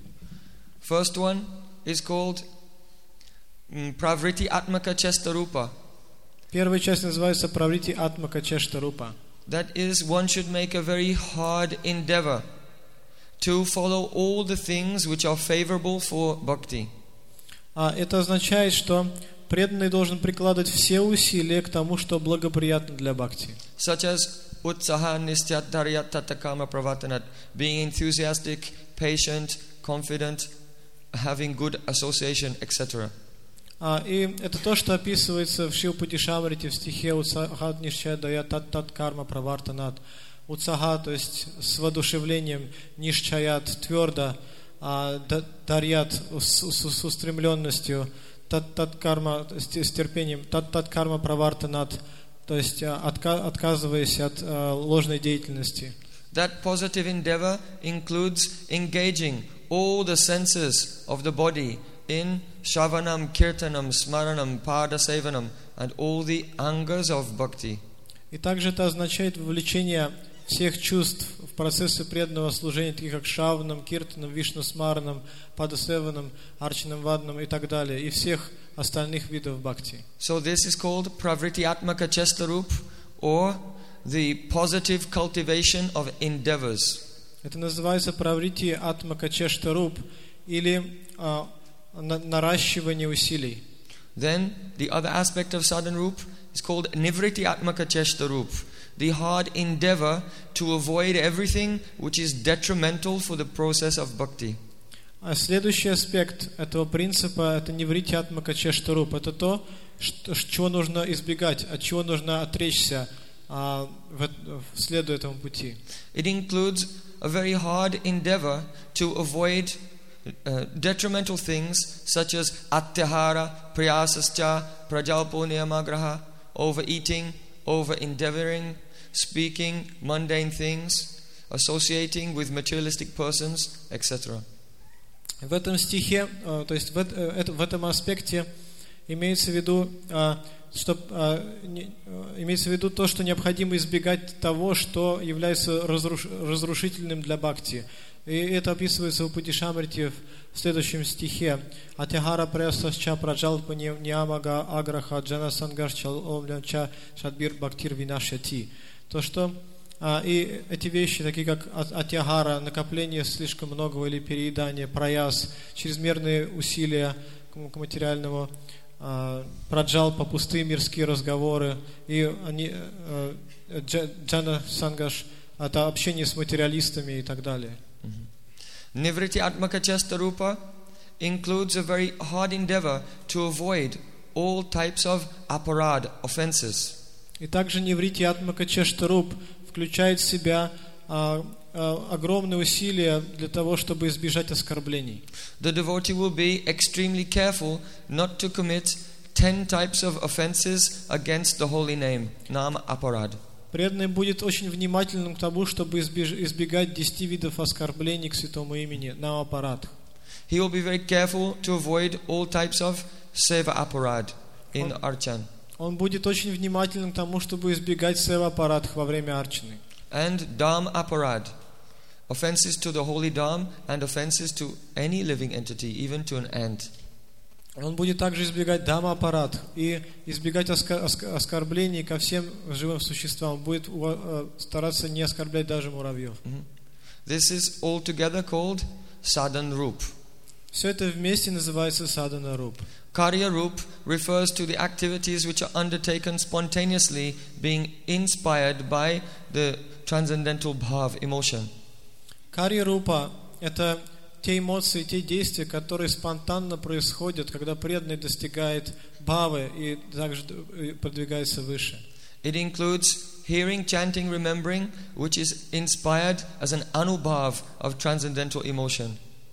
C: First one is called um, pravriti atmaka chesta-rupa.
B: Первая часть называется праврити атмака чешта-рупа.
C: That is, one should make a very hard endeavor to follow all the things which are favorable for bhakti.
B: А это означает, что преданный должен прикладывать все усилия к тому, что благоприятно для бхакти.
C: Such as utsaha nistyat dharyat tatakama pravatanat, being enthusiastic, patient, confident, having good association, et cetera.
B: А, и это то, что описывается в Шилпатишамрите в стихе «Утсаха нишчая тат тат карма правартанат». Утсаха, то есть с воодушевлением, нишчаят, твердо, а дарьят, с, с, с устремленностью, тат тат карма, с терпением, тат тат карма правартанат, то есть отка, отказываясь от а, ложной деятельности.
C: That positive endeavor includes engaging all the senses of the body in Shravanam, Kirtanam, Smaranam, Pada Sevanam, and all the angas of bhakti.
B: И также это означает вовлечение всех чувств в процессы преданного служения, таких как Шраванам, Киртанам, Вишну Смаранам, Пада Севанам, Арчанам Ваднам и так далее, и всех остальных видов бхакти.
C: So this is called Pravriti Atmaka Chesta-rup, or the positive cultivation of endeavors.
B: Это называется праврити атмака чешта-руп, или а, на, наращивание усилий.
C: Then the other aspect of sadhan-rup is called Nivriti Atmaka Chesta-rup, the hard endeavor to avoid everything which is detrimental for the process of bhakti.
B: А следующий аспект этого принципа – это ниврити атмака чешта-руп. Это то, что, чего нужно избегать, от чего нужно отречься, а, в, следуя этому пути.
C: It includes a very hard endeavor to avoid uh, detrimental things such as atyahara, priyasascha, prajalpo niyamagraha, overeating, over-endeavoring, speaking mundane things, associating with materialistic persons, et cetera.
B: В этом стихе, то есть в, в этом аспекте имеется в виду, что, имеется в виду то, что необходимо избегать того, что является разруш, разрушительным для бхакти. И это описывается в Упадишамрите в следующем стихе. Атяхара прясасча праджалпа ниамага аграха джана сангашчал омлянча шадбир бхактир винашяти. То, что А, и эти вещи, такие как атьягара, накопление слишком многого или переедание, прояс, чрезмерные усилия к материальному, а, праджалпа, пустые мирские разговоры, и они, а, джана сангаш, это общение с материалистами и так далее.
C: Nivriti Atmaka Chesta-rupa includes a very hard endeavor to avoid all types of aparad, offenses.
B: И также ниврити атмака чешта-руп включает в себя а, а, огромные усилия для того, чтобы избежать оскорблений.
C: The devotee will be extremely careful not to commit ten types of offenses against the holy name, Nam Aparad.
B: Преданный будет очень внимательным к тому, чтобы избеж, избегать десяти видов оскорблений к святому имени, Нам Апарад.
C: He will be very careful to avoid all types of seva aparad in Archan.
B: Он будет очень внимательным к тому, чтобы избегать сева-аппарат во время арчаны.
C: And Dham aparad, offenses to the holy Dham and offenses to any living entity, even to an ant.
B: Он будет также избегать дама-аппарат и избегать оскор- оскор- оскорблений ко всем живым существам. Он будет uh, стараться не оскорблять даже муравьев.
C: Mm-hmm. This is altogether called sadhan-rup.
B: Все это вместе называется садхана-руп.
C: Karya-rup refers to the activities which are undertaken spontaneously, being inspired by the transcendental bhav, emotion.
B: Карья-рупа – это те эмоции, те действия, которые спонтанно происходят, когда преданный достигает бхавы и также продвигается выше.
C: It includes hearing, chanting, remembering, which is inspired as an anubhav of transcendental emotion.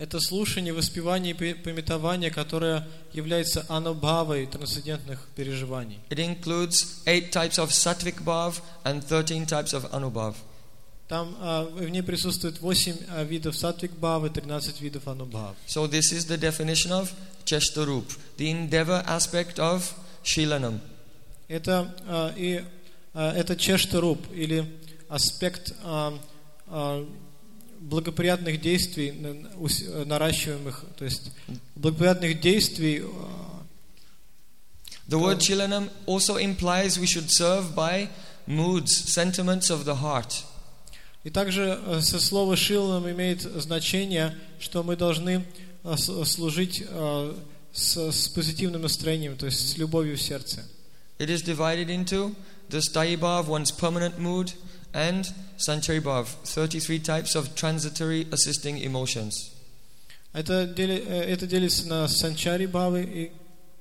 B: это слушание, воспевание и памятование, которое является анубхавой трансцендентных переживаний.
C: It includes eight types of sattvic bhav and thirteen types of anubhav.
B: Там а, в ней присутствует восемь а, видов саттвик бхав и тринадцать видов анубхав.
C: So this is the definition of Cheshtarup, the endeavor aspect of Shilanam.
B: Это а, и а, это чештаруп или аспект а, а, благоприятных действий, наращиваемых, то есть благоприятных действий.
C: The word Shilanam also implies we should serve by moods, sentiments of the heart.
B: И также со слова Шиланам имеет значение, что мы должны служить с, с позитивным настроением, то есть с любовью в сердце.
C: It is divided into the Sthayi Bhav, one's permanent mood, and Sanchari Bhav, thirty-three types of transitory assisting emotions.
B: Это, дели, это делится на Санчари Бхавы и...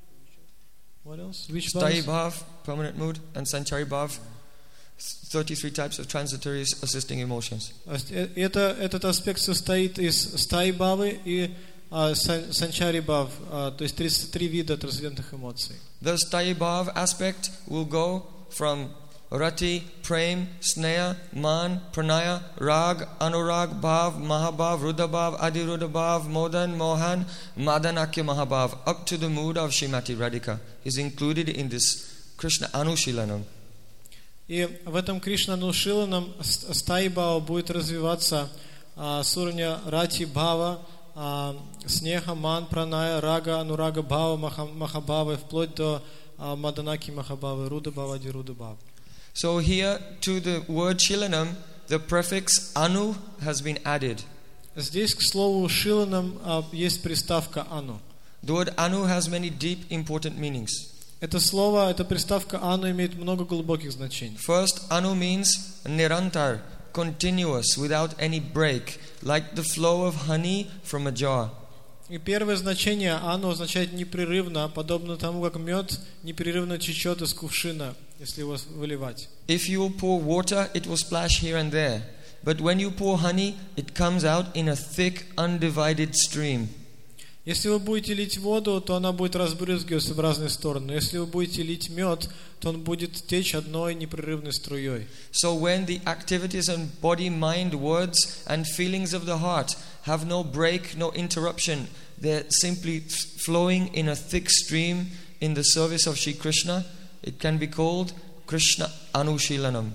B: What else? Which
C: Sthayi Bhav, permanent mood, and Sanchari Bhav, thirty-three types of transitory assisting emotions.
B: Это, этот аспект состоит из Стаи Бхавы и а, Санчари Бхав, а, то есть тридцать три вида трансцендентных эмоций.
C: The Sthayi Bhav aspect will go from Rati, Prem, Sneha, Man, Pranaya, Rag, Anurag, Bhav, Mahabhav, Rudabhav, Adirudabhav, Modan, Mohan, Madanakya Mahabhav, up to the mood of Srimati Radhika is included in this Krishna Anushilanam.
B: И в этом Кришна Анушиланам Стаи Бхава будет развиваться а, с уровня Рати Бхава, а, Снеха, Ман, Праная, Рага, Анурага Бхава, Махабхавы, вплоть до а, Маданаки Махабхавы, Руда Бхава, Дируда Бхава.
C: So here to the word Shilanam, the prefix Anu has been added.
B: Здесь к слову Шиланам а, есть приставка Ану.
C: The word Anu has many deep, important meanings.
B: Это слово, эта приставка Ану имеет много глубоких значений.
C: First, Anu means nirantar, continuous, without any break, like the flow of honey from a jar.
B: И первое значение Ану означает непрерывно, подобно тому, как мед непрерывно течет из кувшина, если его выливать.
C: If you pour water, it will splash here and there. But when you pour honey, it comes out in a thick, undivided stream.
B: Если вы будете лить воду, то она будет разбрызгиваться в разные стороны. Если вы будете лить мед, то он будет течь одной непрерывной струей.
C: So when the activities of body, mind, words and feelings of the heart have no break, no interruption, they're simply flowing in a thick stream in the service of Shri Krishna, it can be called Krishna Anushilanam.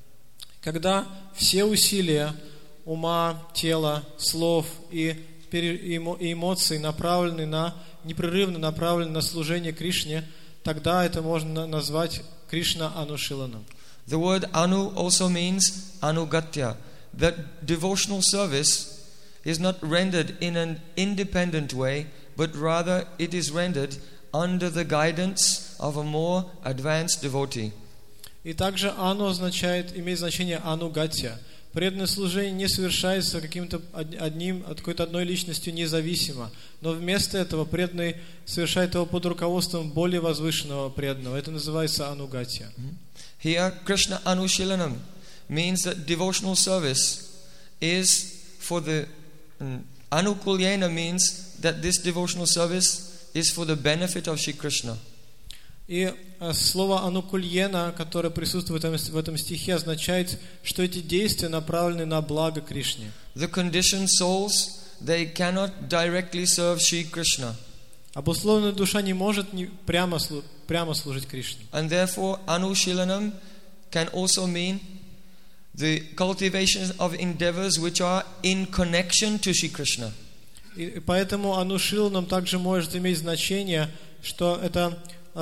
B: Когда все усилия ума, тела, слов и и эмоции направлены на, непрерывно направлены на служение Кришне, тогда это можно назвать Кришна Анушиланам.
C: The word Anu also means Anugatya. That devotional service is not rendered in an independent way, but rather it is rendered under the guidance of a more advanced devotee.
B: И также Ану означает, имеет значение Анугатья. Преданное служение не совершается каким-то одним, от какой-то одной личностью независимо, но вместо этого преданный совершает его под руководством более возвышенного преданного. Это называется анугатья.
C: Here, Krishna Anushilanam means that devotional service is for the um, Anukulyena means that this devotional service is for the benefit of Shri Krishna.
B: И слово «анукульена», которое присутствует в этом стихе, означает, что эти действия направлены на благо Кришне.
C: The conditioned souls, they cannot directly serve Shri Krishna.
B: Обусловленная душа не может прямо, прямо служить Кришне.
C: And therefore, Anushilanam can also mean the cultivation of endeavors which are in connection to Shri Krishna.
B: И поэтому Анушиланам также может иметь значение, что это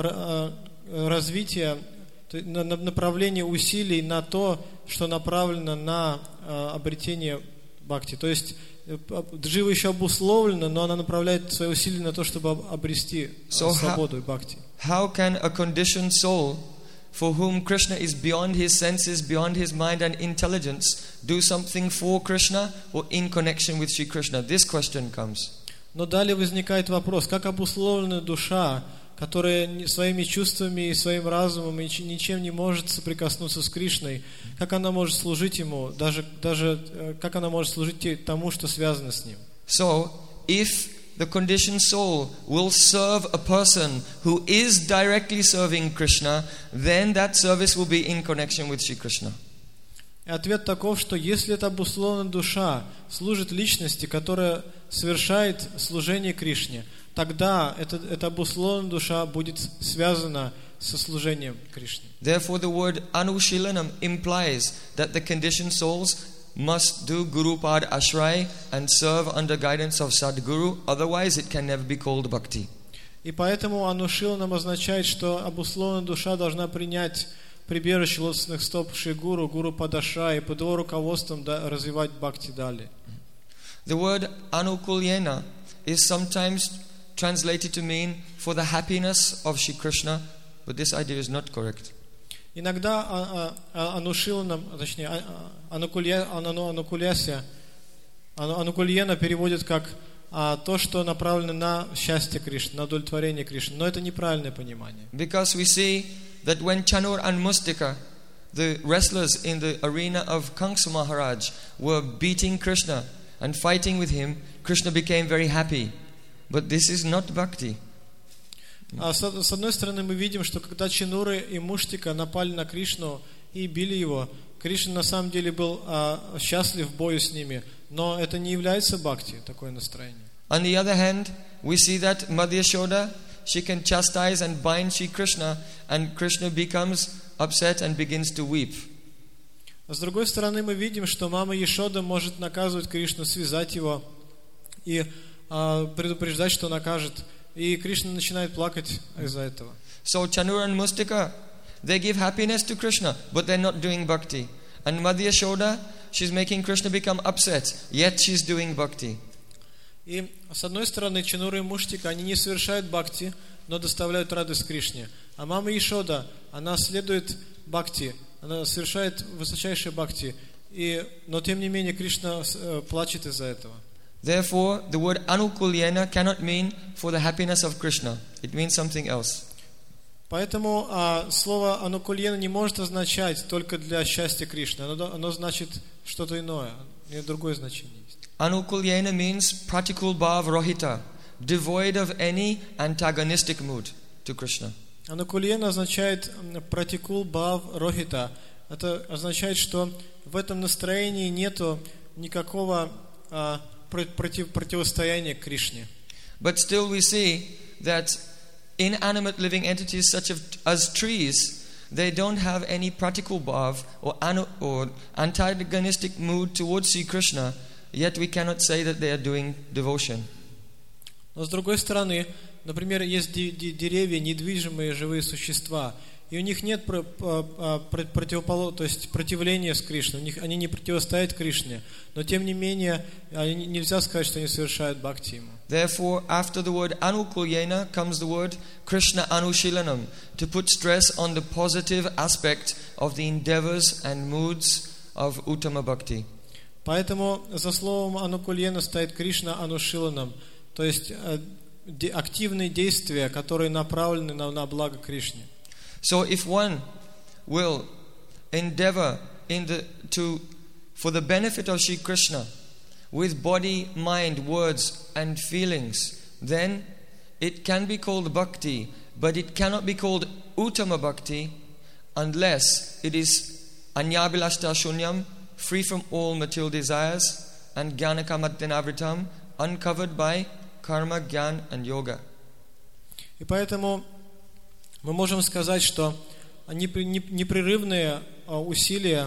B: развитие, направление усилий на то, что направлено на обретение бхакти. То есть джива еще обусловлена, но она направляет свои усилия на то, чтобы обрести so свободу и бхакти.
C: How can a conditioned soul, for whom Krishna is beyond his senses, beyond his mind and intelligence, do something for Krishna or in connection with Shri Krishna? This question comes.
B: Но далее возникает вопрос, как обусловлена душа, которая своими чувствами и своим разумом ничем не может соприкоснуться с Кришной, как она может служить Ему, даже, даже как она может служить тому, что связано с Ним.
C: So, if the conditioned soul will serve a person who is directly serving Krishna, then that service will be in connection with Shri Krishna.
B: И ответ таков, что если эта обусловленная душа служит личности, которая совершает служение Кришне, тогда эта, эта обусловленная душа будет связана со служением Кришне.
C: Therefore, the word Anushilanam implies that the conditioned souls must do Guru Pad Ashray and serve under guidance of Sadguru, otherwise it can never be called bhakti.
B: И поэтому Анушиланам означает, что обусловленная душа должна принять прибежище лотосных стоп Шри Гуру, Гуру Падаша, и под его руководством развивать бхакти далее.
C: The word Anukulyena is sometimes translated to mean for the happiness of Shri Krishna, but this idea is not correct.
B: Иногда Анушиланам, точнее, Анукуляся, Анукульена переводят как то, что направлено на счастье Кришны, на удовлетворение Кришны, но это неправильное понимание.
C: Because we see that when Chanur and Mustika, the wrestlers in the arena of Kamsa Maharaj, were beating Krishna and fighting with him, Krishna became very happy. But this is not bhakti.
B: А с, с одной стороны мы видим, что когда Чинуры и Муштика напали на Кришну и били его, Кришна на самом деле был а, счастлив в бою с ними, но это не является бхакти, такое настроение.
C: On the other hand, we see that Madhya Yashoda, she can chastise and bind Shri Krishna, and Krishna becomes upset and begins to weep.
B: А с другой стороны мы видим, что мама Яшода может наказывать Кришну, связать его и а, предупреждать, что накажет. И Кришна начинает плакать из-за этого.
C: So Chanur and Mustika, they give happiness to Krishna, but they're not doing bhakti. And Madhya Yashoda, she's making Krishna become upset, yet she's doing bhakti.
B: И с одной стороны Чинура и Муштика, они не совершают бхакти, но доставляют радость Кришне. А мама Яшода, она следует бхакти, она совершает высочайшее бхакти, и, но тем не менее Кришна плачет из-за этого.
C: Therefore, the word Anukulyena cannot mean for the happiness of Krishna. It means something else.
B: Поэтому а, слово Анукульена не может означать только для счастья Кришны. Оно, оно значит что-то иное, у него другое значение есть.
C: Anukulyena means pratikul bhav rohita, devoid of any antagonistic mood to Krishna.
B: Анукульена означает пратикул бхав рохита. Это означает, что в этом настроении нету никакого а, против, противостояния Кришне.
C: But still we see that inanimate living entities such as trees, they don't have any practical bhav or, anu, or antagonistic mood towards Sri Krishna, yet we cannot say that they are doing devotion.
B: Но с другой стороны, например, есть деревья, недвижимые живые существа, и у них нет противоположного, то есть противления с Кришной, у них, они не противостоят Кришне, но тем не менее нельзя сказать, что они совершают бхакти ему.
C: Therefore, after the word Anukulyena comes the word Krishna Anushilanam, to put stress on the positive aspect of the endeavors and moods of Uttama Bhakti.
B: Поэтому за словом Анукульена стоит Кришна Анушиланам, то есть активные действия, которые направлены на, на благо Кришне.
C: So if one will endeavor in the, to, for the benefit of Shri Krishna with body, mind, words and feelings, then it can be called bhakti, but it cannot be called Uttama Bhakti unless it is Anyabilashta Shunyam, free from all material desires, and Jnanakamadyanavritam, uncovered by karma, gyan and yoga.
B: И поэтому мы можем сказать, что непрерывные усилия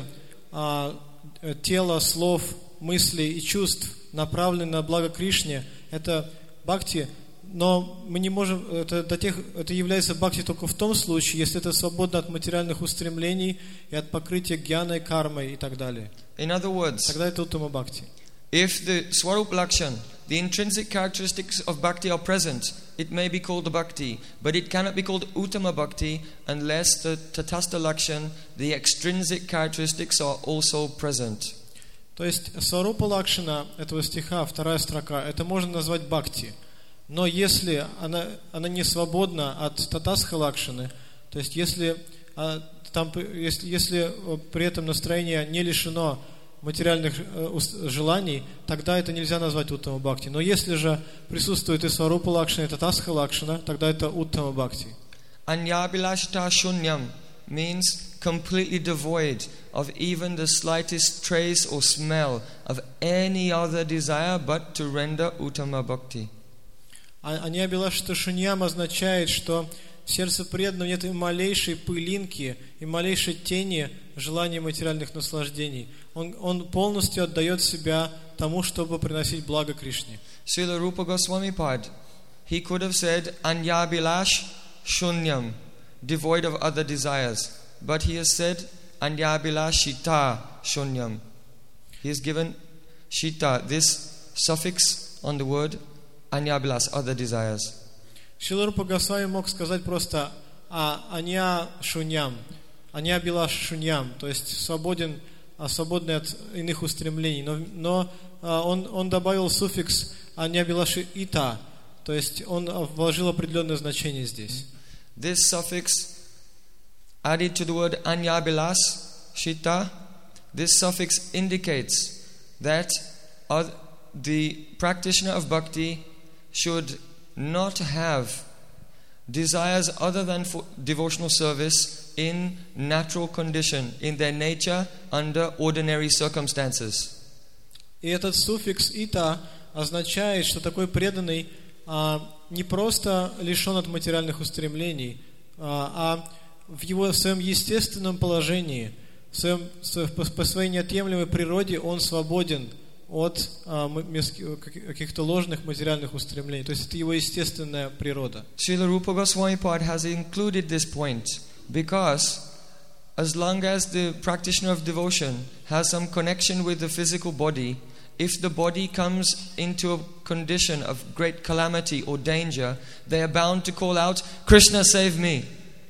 B: тела, слов, мыслей и чувств, направленные на благо Кришне, это бхакти, но мы не можем, это, до тех, это является бхакти только в том случае, если это свободно от материальных устремлений и от покрытия гьяной, кармой и так далее.
C: In other words,
B: тогда это уттама бхакти.
C: If the Swarup Lakshan, the intrinsic characteristics of bhakti are present, it may be called bhakti, but it cannot be called Uttama Bhakti unless the Tatastha Lakshan, the extrinsic characteristics are also present.
B: То есть Сварупа Лакшана этого стиха, вторая строка, это можно назвать бхакти. Но если она, она не свободна от Татастха Лакшаны, то есть если, а, там, если, если при этом настроение не лишено материальных э, ус- желаний, тогда это нельзя назвать уттама бхакти. Но если же присутствует и сварупа лакшана, и татастха лакшана, тогда это уттама бхакти.
C: Anyabhilashita shunyam means completely devoid of even the slightest trace or smell of any other desire but to render uttama bhakti.
B: Аньябилашита шуньям означает, что в сердце преданного нет и малейшей пылинки, и малейшей тени желаний материальных наслаждений. Он, он полностью отдает себя тому, чтобы приносить благо Кришне.
C: Srila Rupa Goswami Pad, he could have said Anyabhilash shunyam, devoid of other desires. But he has said Anyabhilashita shunyam. He has given shita, this suffix on the word Anyabhilash, other desires.
B: Шрила Рупа Госвами мог сказать просто а, «Аня шуньям», «Аня билаш шуньям», то есть свободен, а, свободный от иных устремлений. Но, но а, он, он добавил суффикс «Аня билаши ита», то есть он вложил определенное значение здесь.
C: This suffix added to the word Anyabhilash shita, this suffix indicates that uh, the practitioner of bhakti should not have desires other than for devotional service in natural condition, in their nature, under ordinary circumstances.
B: И этот суффикс «ита» означает, что такой преданный а, не просто лишен от материальных устремлений, а, а в его в своем естественном положении, в своем, по, по своей неотъемлемой природе он свободен от а, каких-то ложных материальных устремлений. То есть это его естественная природа.
C: Srila Rupa Goswami Pad has included this point because as long as the practitioner of devotion has some connection with the physical body, if the body comes into a condition of great calamity or danger, they are bound to call out, Krishna, save me.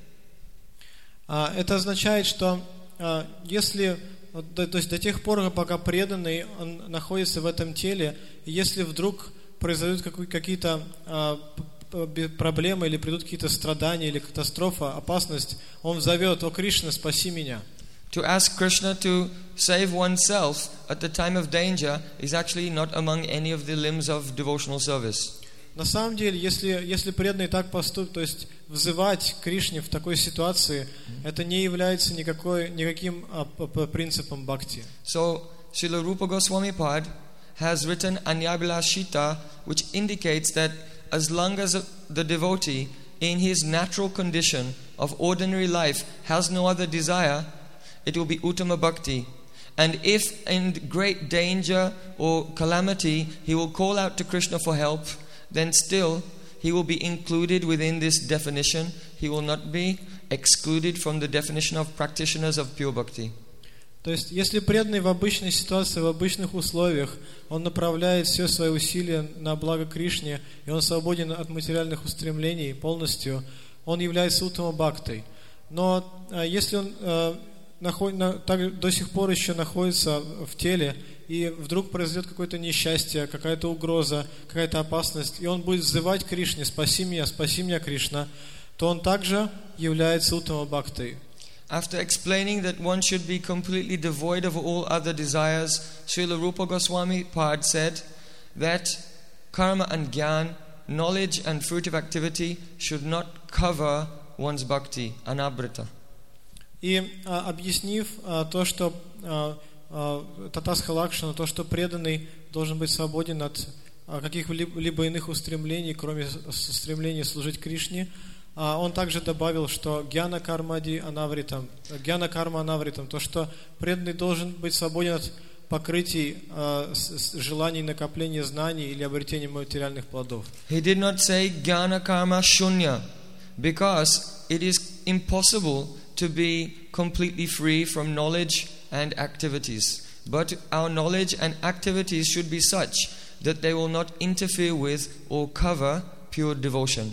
B: А, это означает, что а, если То, то есть до тех пор, пока преданный он находится в этом теле, и если вдруг произойдут какие-то а, проблемы или придут какие-то страдания или катастрофа, опасность, он взовет: «О Кришна, спаси меня».
C: To ask Krishna to save oneself at the time of danger is actually not among any of the limbs of devotional service.
B: На самом деле, если, если преданный так поступит, то есть взывать к Кришне в такой ситуации, это не является никакой, никаким а, п- принципом бхакти.
C: So, Srila Rupa Goswami Pad has written Anyabhilashita, which indicates that as long as the devotee in his natural condition of ordinary life has no other desire, it will be Uttama Bhakti. And if in great danger or calamity he will call out to Krishna for help, then still he will be included within this definition. He will not be excluded from the definition of practitioners of pure bhakti.
B: То есть, если преданный в обычной ситуации, в обычных условиях, он направляет все свои усилия на благо Кришне, и он свободен от материальных устремлений полностью, он является уттама бхактой. Но а, если он а, наход, на, так, до сих пор еще находится в теле, и вдруг произойдет какое-то несчастье, какая-то угроза, какая-то опасность, и он будет взывать к Кришне: «Спаси меня, спаси меня, Кришна», то он также является уттама бхактой.
C: After explaining that one should be completely devoid of all other desires, Srila Rupa Goswami Pad said that karma and gyan, knowledge and fruitive activity, should not cover one's bhakti, anabrita.
B: И а, объяснив а, то, что а, Татастха Лакшана, то, что преданный должен быть свободен от каких-либо иных устремлений, кроме стремления служить Кришне, он также добавил, что гьяна кармади анавритам, гьяна карма анавритам, то, что преданный должен быть свободен от покрытий желаний накопления знаний или обретения материальных плодов.
C: He did not say jnana karma shunya, because it is impossible to be completely free from knowledge and activities. But our knowledge and activities should be such that they will not interfere with or cover pure devotion.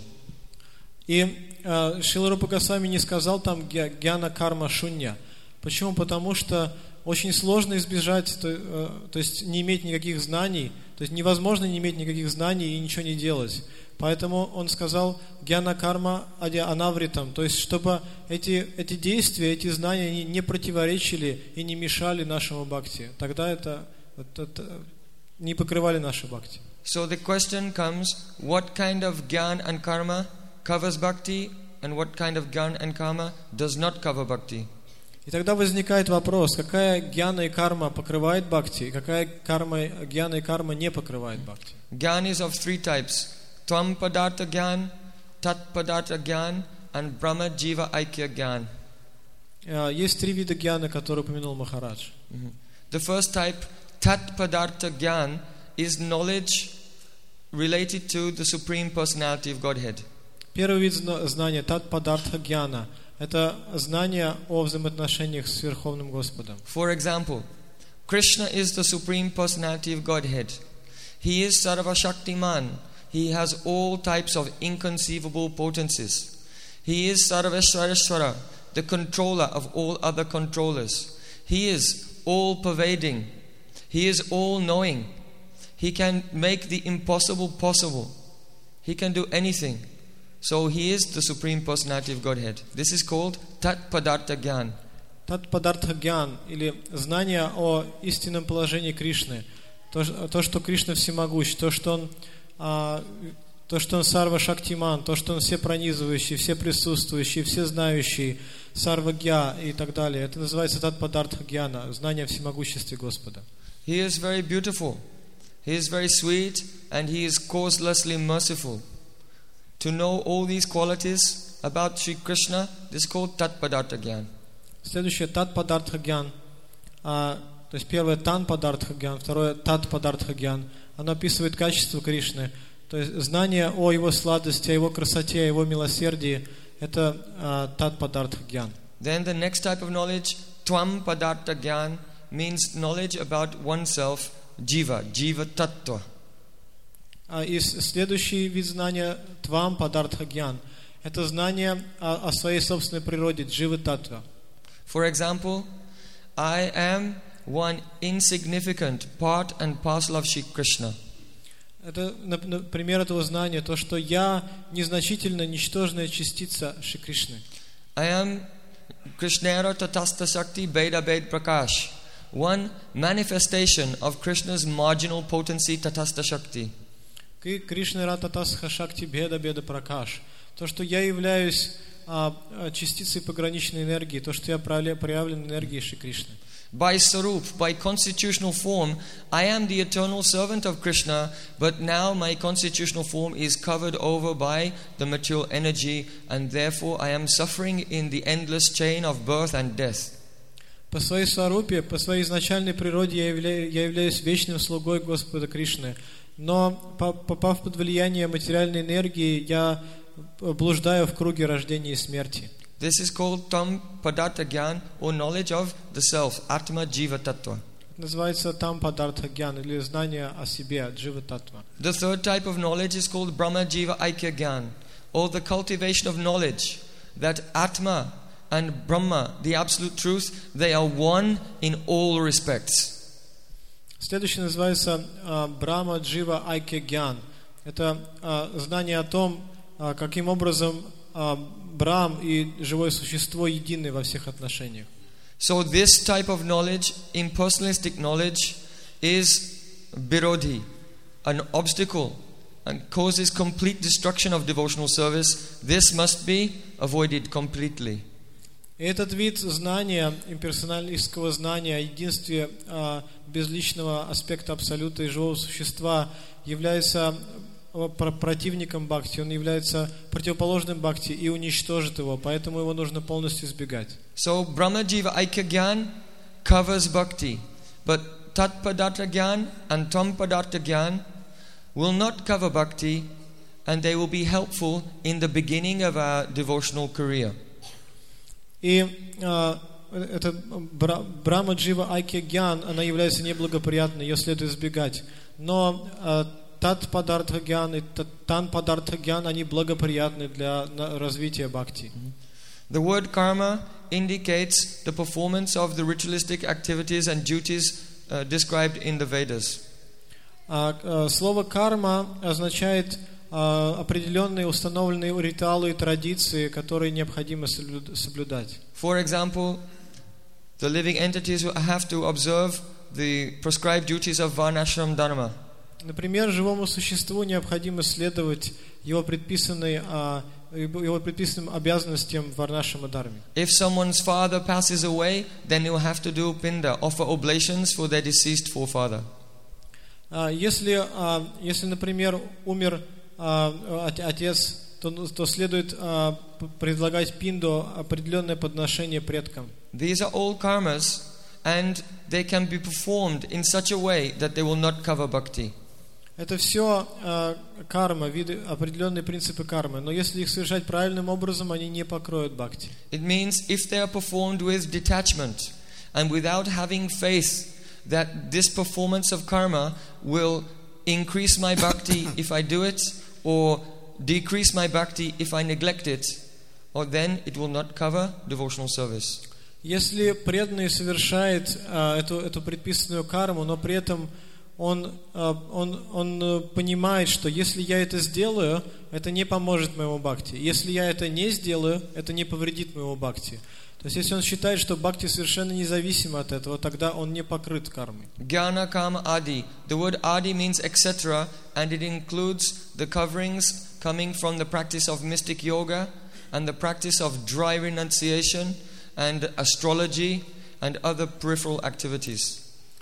B: И э, Шрила Рупа Госвами не сказал там гьяна карма шунья. Почему? Потому что очень сложно избежать, то, э, то есть не иметь никаких знаний, То есть невозможно не иметь никаких знаний и ничего не делать. Поэтому он сказал гьяна карма ади анавритам, то есть чтобы эти, эти действия, эти знания они не противоречили и не мешали нашему бхакти. Тогда это, это, это не покрывали наши бхакти.
C: So the question comes, what kind of gyan and karma covers bhakti and what kind of gyan and karma does not cover bhakti?
B: И тогда возникает вопрос, какая гьяна и карма покрывает бхакти, и какая карма, гьяна и карма не покрывает бхакти.
C: Gyan is of three types: Tvam Padartha Gyan, Tat Padartha Gyan, and Brahma Jiva Aikya Gyan.
B: Есть три вида гьяны, которые упомянул Махарадж.
C: Mm-hmm. The first type, Tat Padartha Gyan, is knowledge related to the Supreme Personality of Godhead.
B: Первый вид знания, Тат Падартха Гьяна, это знание о взаимоотношениях с Верховным Господом.
C: For example, Krishna is the Supreme Personality of Godhead. He is Sarva Shaktiman. He has all types of inconceivable potencies. He is Sarveshwareshwara, the controller of all other controllers. He is all-pervading. He is all-knowing. He can make the impossible possible. He can do anything. So he is the Supreme Personality of Godhead. This is called Tat Padartha Gyan.
B: Тат Падартха Гьян, или знание о истинном положении Кришны. То, то что Кришна всемогущ, то, что он, а, то, что он Сарва Шактиман, то, что он всепронизывающий, всеприсутствующий, всезнающий, Сарва Гья и так далее. Это называется Тат Падартха Гьяна, знание о всемогуществе Господа.
C: He is very beautiful. He is very sweet, and he is causelessly merciful. To know all these qualities about Sri Krishna, this is called Tat Padartha Gyan.
B: Следующее Тат Падартха Гьян. А, то есть первое Тан Падартха Гьян, второе Тат Падартха Гьян. Оно описывает качество Кришны. То есть знание о его сладости, о его красоте, о его милосердии. Это а, Тат Падартха Гьян.
C: Then the next type of knowledge, Tvam Padartha Gyan, means knowledge about oneself, Jiva, Jiva Tattva.
B: И следующий вид знания Твам Падартха Гьян. Это знание о, о своей собственной природе, Джива Таттва.
C: For example, I am one insignificant part and parcel of Shri Krishna.
B: Это, например, этого знания, то, что я незначительно, ничтожная частица Шри Кришны.
C: I am Krishnara Tatastha Shakti Beda Bed Prakash, one manifestation of Krishna's marginal potency Tatastha Shakti.
B: Кришна Рататасха Шакти Беда Беда Пракаш. То, что я являюсь а, частицей пограничной энергии, то, что я проявлен энергией Шри Кришны.
C: By Sarup, by constitutional form, I am the eternal servant of Krishna, but now my constitutional form is covered over by the material energy, and therefore I am suffering in the endless chain of birth and death.
B: По своей сварупе, по своей изначальной природе я являюсь, я являюсь вечным слугой Господа Кришны. Но, попав под влияние материальной энергии, я блуждаю в круге рождения и смерти.
C: This is called Tam Padartha Gyan, or knowledge of the self, Atma Jiva Tattva.
B: Называется Там Падартха Гьян, или знание о себе, Джива Таттва.
C: The third type of knowledge is called Brahma Jiva Aikya Gyan, or the cultivation of knowledge that Atma and Brahma, the absolute truth, they are one in all respects.
B: Следующий называется Брахма Джива Айкья Гьян. Это а, знание о том, а, каким образом а, Брахм и живое существо едины во всех отношениях.
C: So this type of knowledge, impersonalistic knowledge, is birodhi, an obstacle, and causes complete destruction of devotional service. This must be avoided completely.
B: И этот вид знания, имперсоналистского знания о единстве а, безличного аспекта абсолюта и живого существа, является противником бхакти, он является противоположным бхакти и уничтожит его, поэтому его нужно полностью избегать.
C: So Brahma Jiva Aikya Gyan covers bhakti, but Tat Padartha Gyan and Tam Padartha Gyan will not cover bhakti, and they will be helpful in the beginning of our devotional career.
B: И а, это Брахма Джива Айкья Гьян, она является неблагоприятной, ее следует избегать. Но а, Тат Падартха Гьян и Тан Падартха Гьян, они благоприятны для развития бхакти.
C: The word karma indicates the performance of the ritualistic activities and duties uh, described in the Vedas.
B: А, а, слово карма означает а, определенные установленные ритуалы и традиции, которые необходимо соблю- соблюдать.
C: For example, the living entities will have to observe the prescribed duties of Varnashram Dharma.
B: Например, живому существу необходимо следовать его предписанной, а, его предписанным обязанностям в варнашрама дхарме.
C: If someone's father passes away, then you have to do pinda, offer oblations for their deceased forefather.
B: А, Если, а, если, например, умер а, от- отец, то, то следует а, п- предлагать пинду, определенное подношение предкам.
C: These are all karmas, and they can be performed in such a way that they will not cover bhakti.
B: Это все а, карма, виды, определенные принципы кармы. Но если их совершать правильным образом, они не покроют бхакти.
C: It means if they are performed with detachment and without having faith that this performance of karma will increase my bhakti if I do it, or decrease my bhakti if I neglect it, or then it will not cover devotional service.
B: Если преданный совершает а, эту, эту предписанную карму, но при этом он, а, он, он э, понимает, что если я это сделаю, это не поможет моему бхакти. Если я это не сделаю, это не повредит моему бхакти. То есть, если он считает, что бхакти совершенно независимо от этого, тогда он не покрыт кармой.
C: Jnana kama adi. The word adi means et cetera, and it includes the coverings coming from the practice of mystic yoga and the practice of dry renunciation and astrology and other peripheral activities.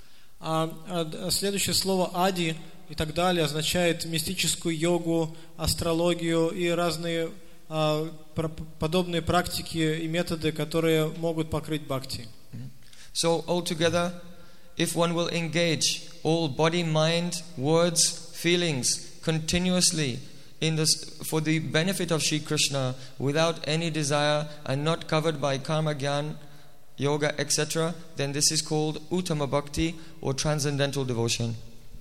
B: А, а, следующее слово «ади» и так далее означает мистическую йогу, астрологию и разные а, про- подобные практики и методы, которые могут покрыть бхакти.
C: So altogether, if one will engage all body, mind, words, feelings continuously in this, for the benefit of Shri Krishna without any desire and not covered by karma gyan, yoga, et cetera, then this is called Uttama Bhakti or transcendental devotion.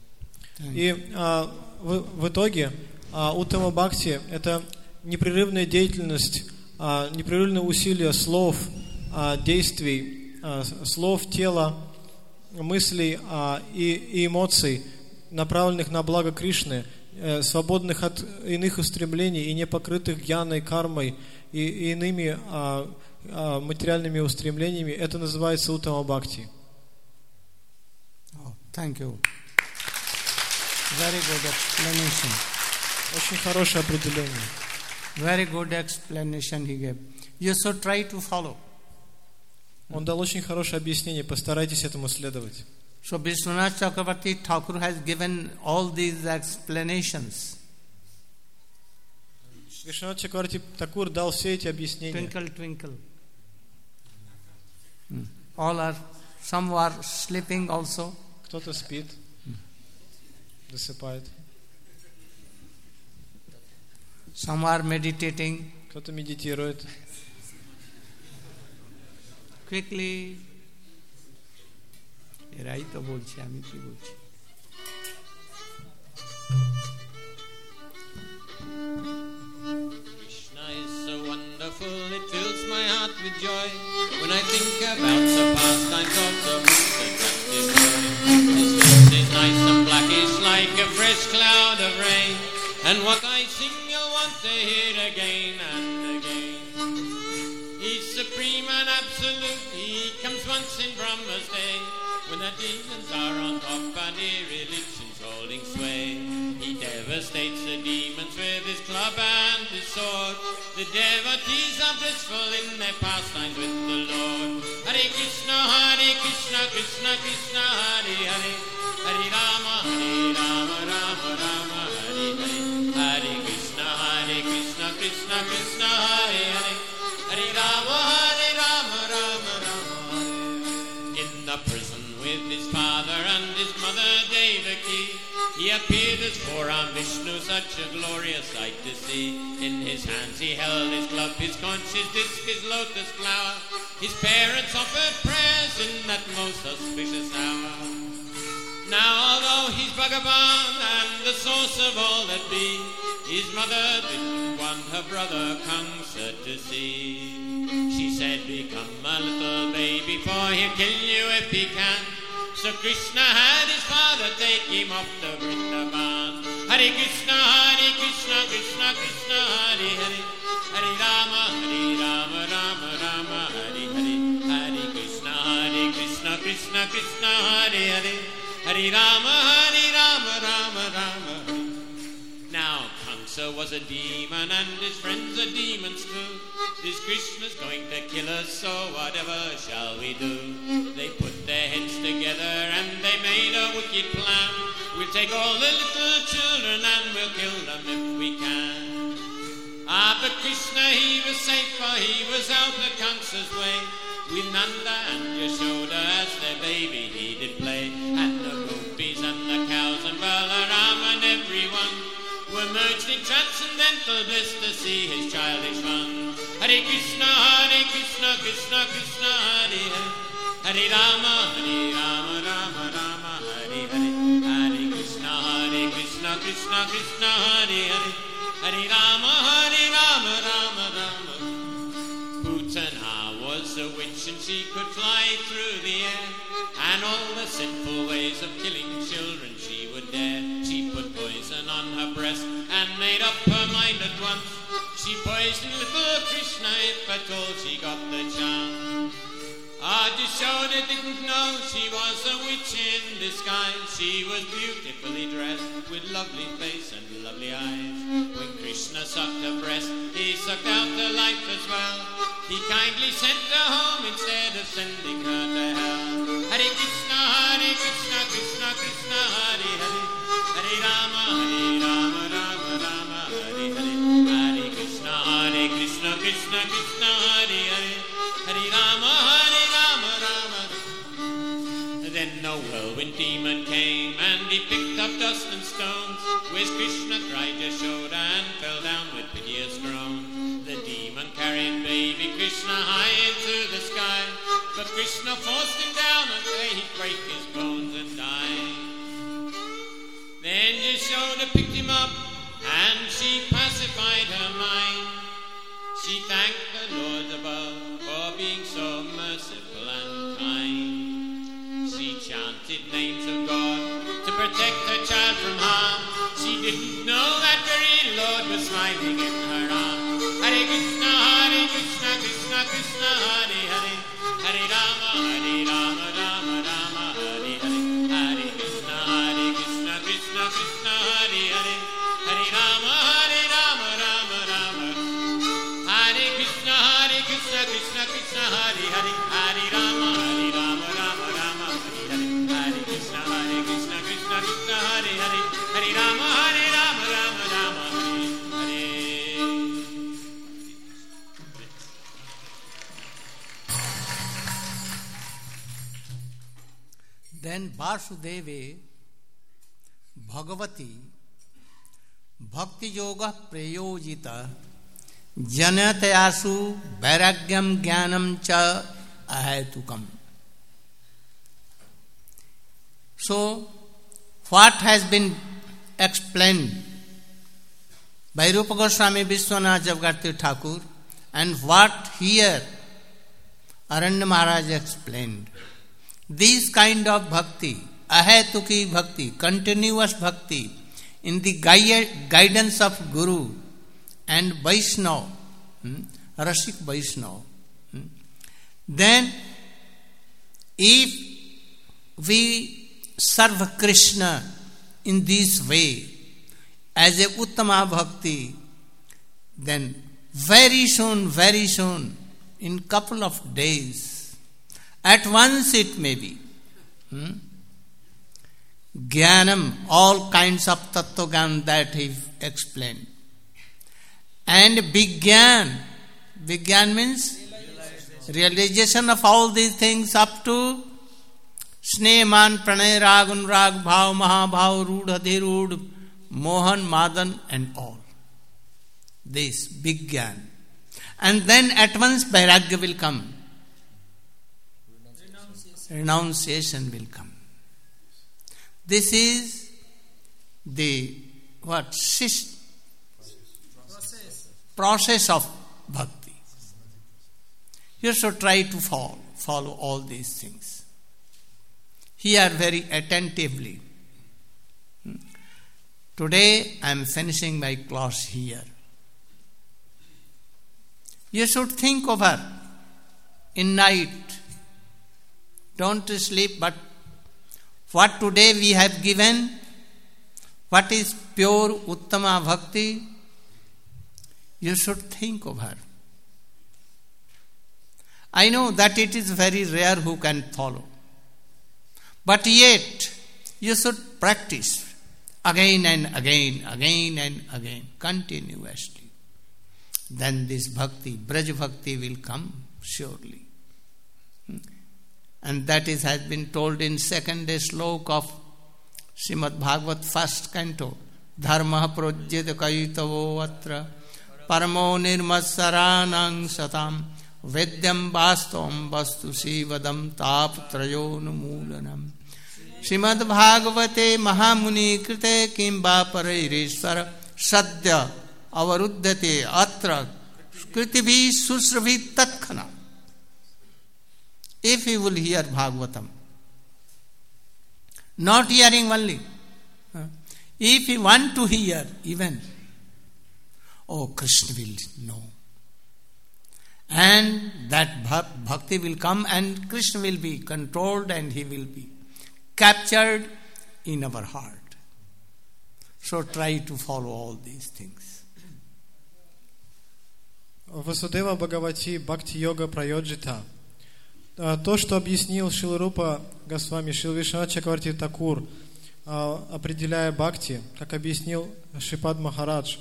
B: И а, в, в итоге а, Уттама Бхакти – это непрерывная деятельность, а, непрерывные усилия слов, а, действий, а, слов, тела, мыслей а, и, и эмоций, направленных на благо Кришны, э, свободных от иных устремлений и не покрытых гьяной, кармой и, и иными а, а, материальными устремлениями. Это называется Уттама Бхакти.
A: Oh, thank you. Very good explanation.
B: Очень хорошее определение.
A: Very good explanation he gave. You should try to follow.
B: Он дал очень хорошее объяснение, постарайтесь этому следовать.
A: So Vishwanath Chakravarti Thakur has given all these explanations.
B: Вишванат Чакраварти Такур дал все эти объяснения.
A: Twinkle, twinkle. Hmm. All are, some are sleeping also.
B: Кто-то спит, засыпает,
A: Some are meditating.
B: кто-то медитирует.
A: Quickly. এরাই তো বলছে, আমি কি বলছি?
D: Krishna is so wonderful, it fills my heart with joy. When I think about the pastimes of the most attractive boy. His face is nice and blackish like a fresh cloud of rain. And what I sing you'll want to hear again and again. He's supreme and absolute, he comes once in Brahma's day. When the demons are on top and irreligion's holding sway. He devastates the demons with his club and his sword. The devotees are blissful in their pastimes with the Lord. Hare Krishna, Hare Krishna, Krishna Krishna, Hare Hare. Hare Rama, Hare Rama, Rama Rama, Hare Hare. Hare Krishna, Hare Krishna, Krishna Krishna, Hare Hare. Hare Rama, Hare Rama, Rama Rama, Hare. In the prison with his father and his mother Devaki, he appeared as four-arm Vishnu, such a glorious sight to see. In his hands he held his club, his conch, his disc, his lotus flower. His parents offered prayers in that most auspicious hour. Now although he's Bhagavan and the source of all that be, his mother didn't want her brother Kamsa to see. She said, become a little baby, for he'll kill you if he can. So Krishna had his father take him off to Vrindavan. Hare Krishna, Hare Krishna, Krishna Krishna, Hare Hare. Hare Rama, Hare Rama, Rama Rama, Hare Hare. Hare Krishna, Hare Krishna, Krishna Krishna, Hare Hare. Hare Rama, Hare Rama, Rama Rama, Hare. Now Kamsa was a demon and his friends are demons too. This Krishna's going to kill us, so whatever shall we do? They put their heads together and they made a wicked plan. We'll take all the little children and we'll kill them if we can. Ah, but Krishna, he was safe, for he was out of Kamsa's way. With Nanda and Yashoda as their baby he did play. And the gopis and the cows and Balaram and everyone were merged in transcendental bliss to see his childish fun. Hare Krishna, Hare Krishna, Krishna Krishna, Hare Hare. Hare Rama, Hare Rama, Rama Rama, Hare Hare. Hare Krishna, Hare Krishna, Krishna Krishna, Hare Hare. Hare Rama, Hare Rama, Rama Rama. Putana was a witch and she could fly through the air, and all the sinful ways of killing children she would dare. She put poison on her breast and made up her mind at once. She poisoned little Krishna if at all she got the chance. Ah, Yashoda didn't know she was a witch in disguise. She was beautifully dressed with lovely face and lovely eyes. When Krishna sucked her breast, he sucked out her life as well. He kindly sent her home instead of sending her to hell. Hare Krishna, Hare Krishna, Krishna Krishna, Hare Hare. Hare Rama, Hare Rama, Rama Rama, Hare Hare. Hare Krishna, Hare Krishna, Krishna Krishna, Hare Hare. Hare Rama, Hare Rama, Rama. Then a whirlwind demon came and he picked up dust and stones. Where's Krishna? cried Yashoda and fell down with piteous groan. The demon carried baby Krishna high into the sky, but Krishna forced him down until he'd break his bones and die. Then Yashoda picked him up and she pacified her mind. She thanked the Lord above for being so merciful and kind. She chanted names of God to protect her child from harm. She didn't know that very Lord was smiling in her arms. Hare Krishna, Hare Krishna, Krishna Krishna, Hare Hare. Hare Rama, Hare Rama, Rama Rama, Hare Hare. Hare Krishna, Hare Krishna, Krishna Krishna, Hare Hare. Hare Rama, Hare Rama, Rama Rama. Hare Krishna, Hare Krishna, Krishna Krishna, Hare Hare. Hare Rama, Hare Rama, Rama Rama, Hare Hare. Hare Krishna, Hare Krishna, Krishna Krishna, Hare Hare. Hare Rama, Hare Rama, Rama Rama, Hare Hare.
A: Then Vasudeva Bhagavati Bhakti Yoga Prayojita Janatayasu Vairagyam Jnanam Cha Ahetukam. So, what has been explained by Rupa Goswami Vishwanath Jagadhari Thakur and what here Aranya Maharaj explained. This kind of bhakti, ahetuki bhakti, continuous bhakti, in the guidance of Guru and Vaishnava, hmm, Rasik Vaishnava, hmm, then if we serve Krishna in this way as a Uttama bhakti, then very soon, very soon, in couple of days, at once it may be, hmm, Jnanam, all kinds of Tattva Gyan that he explained. And Vigyan, Vigyan means realization. realization of all these things up to Sneman, Pranay, Rag, Anurag, Bhav, Mahabhav, Rudh, Adhirudh, Mohan, Madan and all. This Vigyan. And then at once Vairagya will come. Renunciation will come. This is the what process. process of bhakti. You should try to follow, follow all these things. hear very attentively. Today I am finishing my class here. You should think over in night. Don't sleep, but what today we have given, what is pure Uttama Bhakti, you should think over. I know that it is very rare who can follow. But yet, you should practice again and again, again and again, continuously. Then this bhakti, Braj Bhakti will come surely. And that is has been told in second slok of Srimad Bhagavat first canto. Dharma projyat kaitavo atra paramo nirmasaranang satam vedyam vastavam vastu sivadam tap trayonumolanam. Srimad Bhagavate Mahamuni krite kimba parairishvara sadya avaruddhate atra kritivi susravi tatkhana. If you will hear Bhagavatam, not hearing only, if you want to hear even, oh, Krishna will know. And that bhakti will come and Krishna will be controlled and he will be captured in our heart. So try to follow all these things.
B: Vasudeva Bhagavati Bhakti Yoga Prayoджита. То, что объяснил Шрила Рупа Госвами, Шрила Вишванат Чакраварти Такур, определяя бхакти, как объяснил Шрипад Махарадж,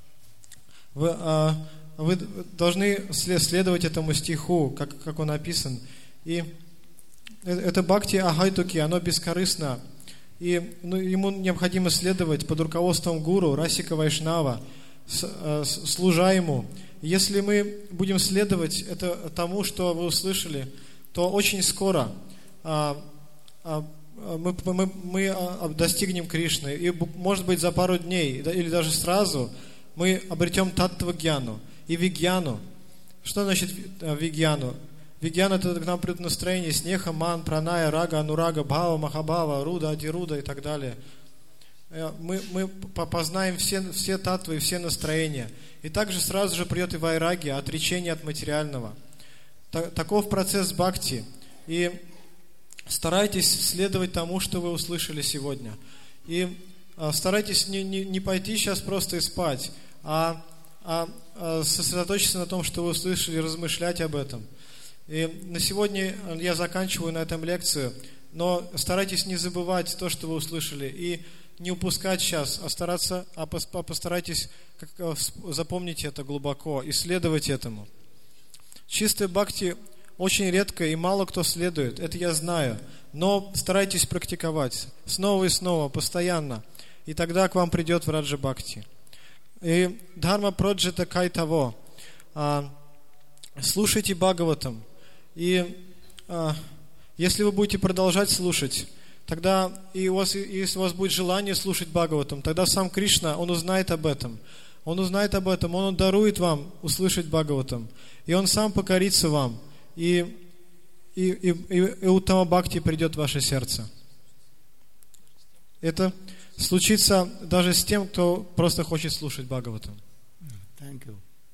B: вы, вы должны следовать этому стиху, как, как он написан. И это бхакти агайтуки, оно бескорыстно. И ну, ему необходимо следовать под руководством гуру, Расика Вайшнава, служа ему. Если мы будем следовать это, тому, что вы услышали, то очень скоро а, а, мы, мы, мы достигнем Кришны. И, может быть, за пару дней или даже сразу мы обретем таттва-гьяну и вигьяну. Что значит вигьяну? Вигьяна — это к нам придет настроение снеха, ман, праная, рага, анурага, бхава, махабхава, руда, адируда и так далее. Мы, мы познаем все, все таттвы и все настроения. И также сразу же придет и вайрагия, отречение от материального. Таков процесс бхакти. И старайтесь следовать тому, что вы услышали сегодня. И старайтесь не, не, не пойти сейчас просто и спать, а, а, а сосредоточиться на том, что вы услышали, размышлять об этом. И на сегодня я заканчиваю на этом лекцию, но старайтесь не забывать то, что вы услышали, и не упускать сейчас, а стараться, а постарайтесь как, запомнить это глубоко, исследовать этому. Чистое бхакти очень редко и мало кто следует, это я знаю, но старайтесь практиковать снова и снова, постоянно, и тогда к вам придет враджа бхакти. И дхарма проджита кайтаво. Слушайте Бхагаватам, и а, если вы будете продолжать слушать, тогда и у вас, если у вас будет желание слушать Бхагаватам, тогда сам Кришна, Он узнает об этом. Он узнает об этом, Он дарует вам услышать Бхагаватам. И Он сам покорится вам. И, и, и, и, и Уттама Бхакти придет в ваше сердце. Это случится даже с тем, кто просто хочет слушать Бхагаватам.
A: Thank you.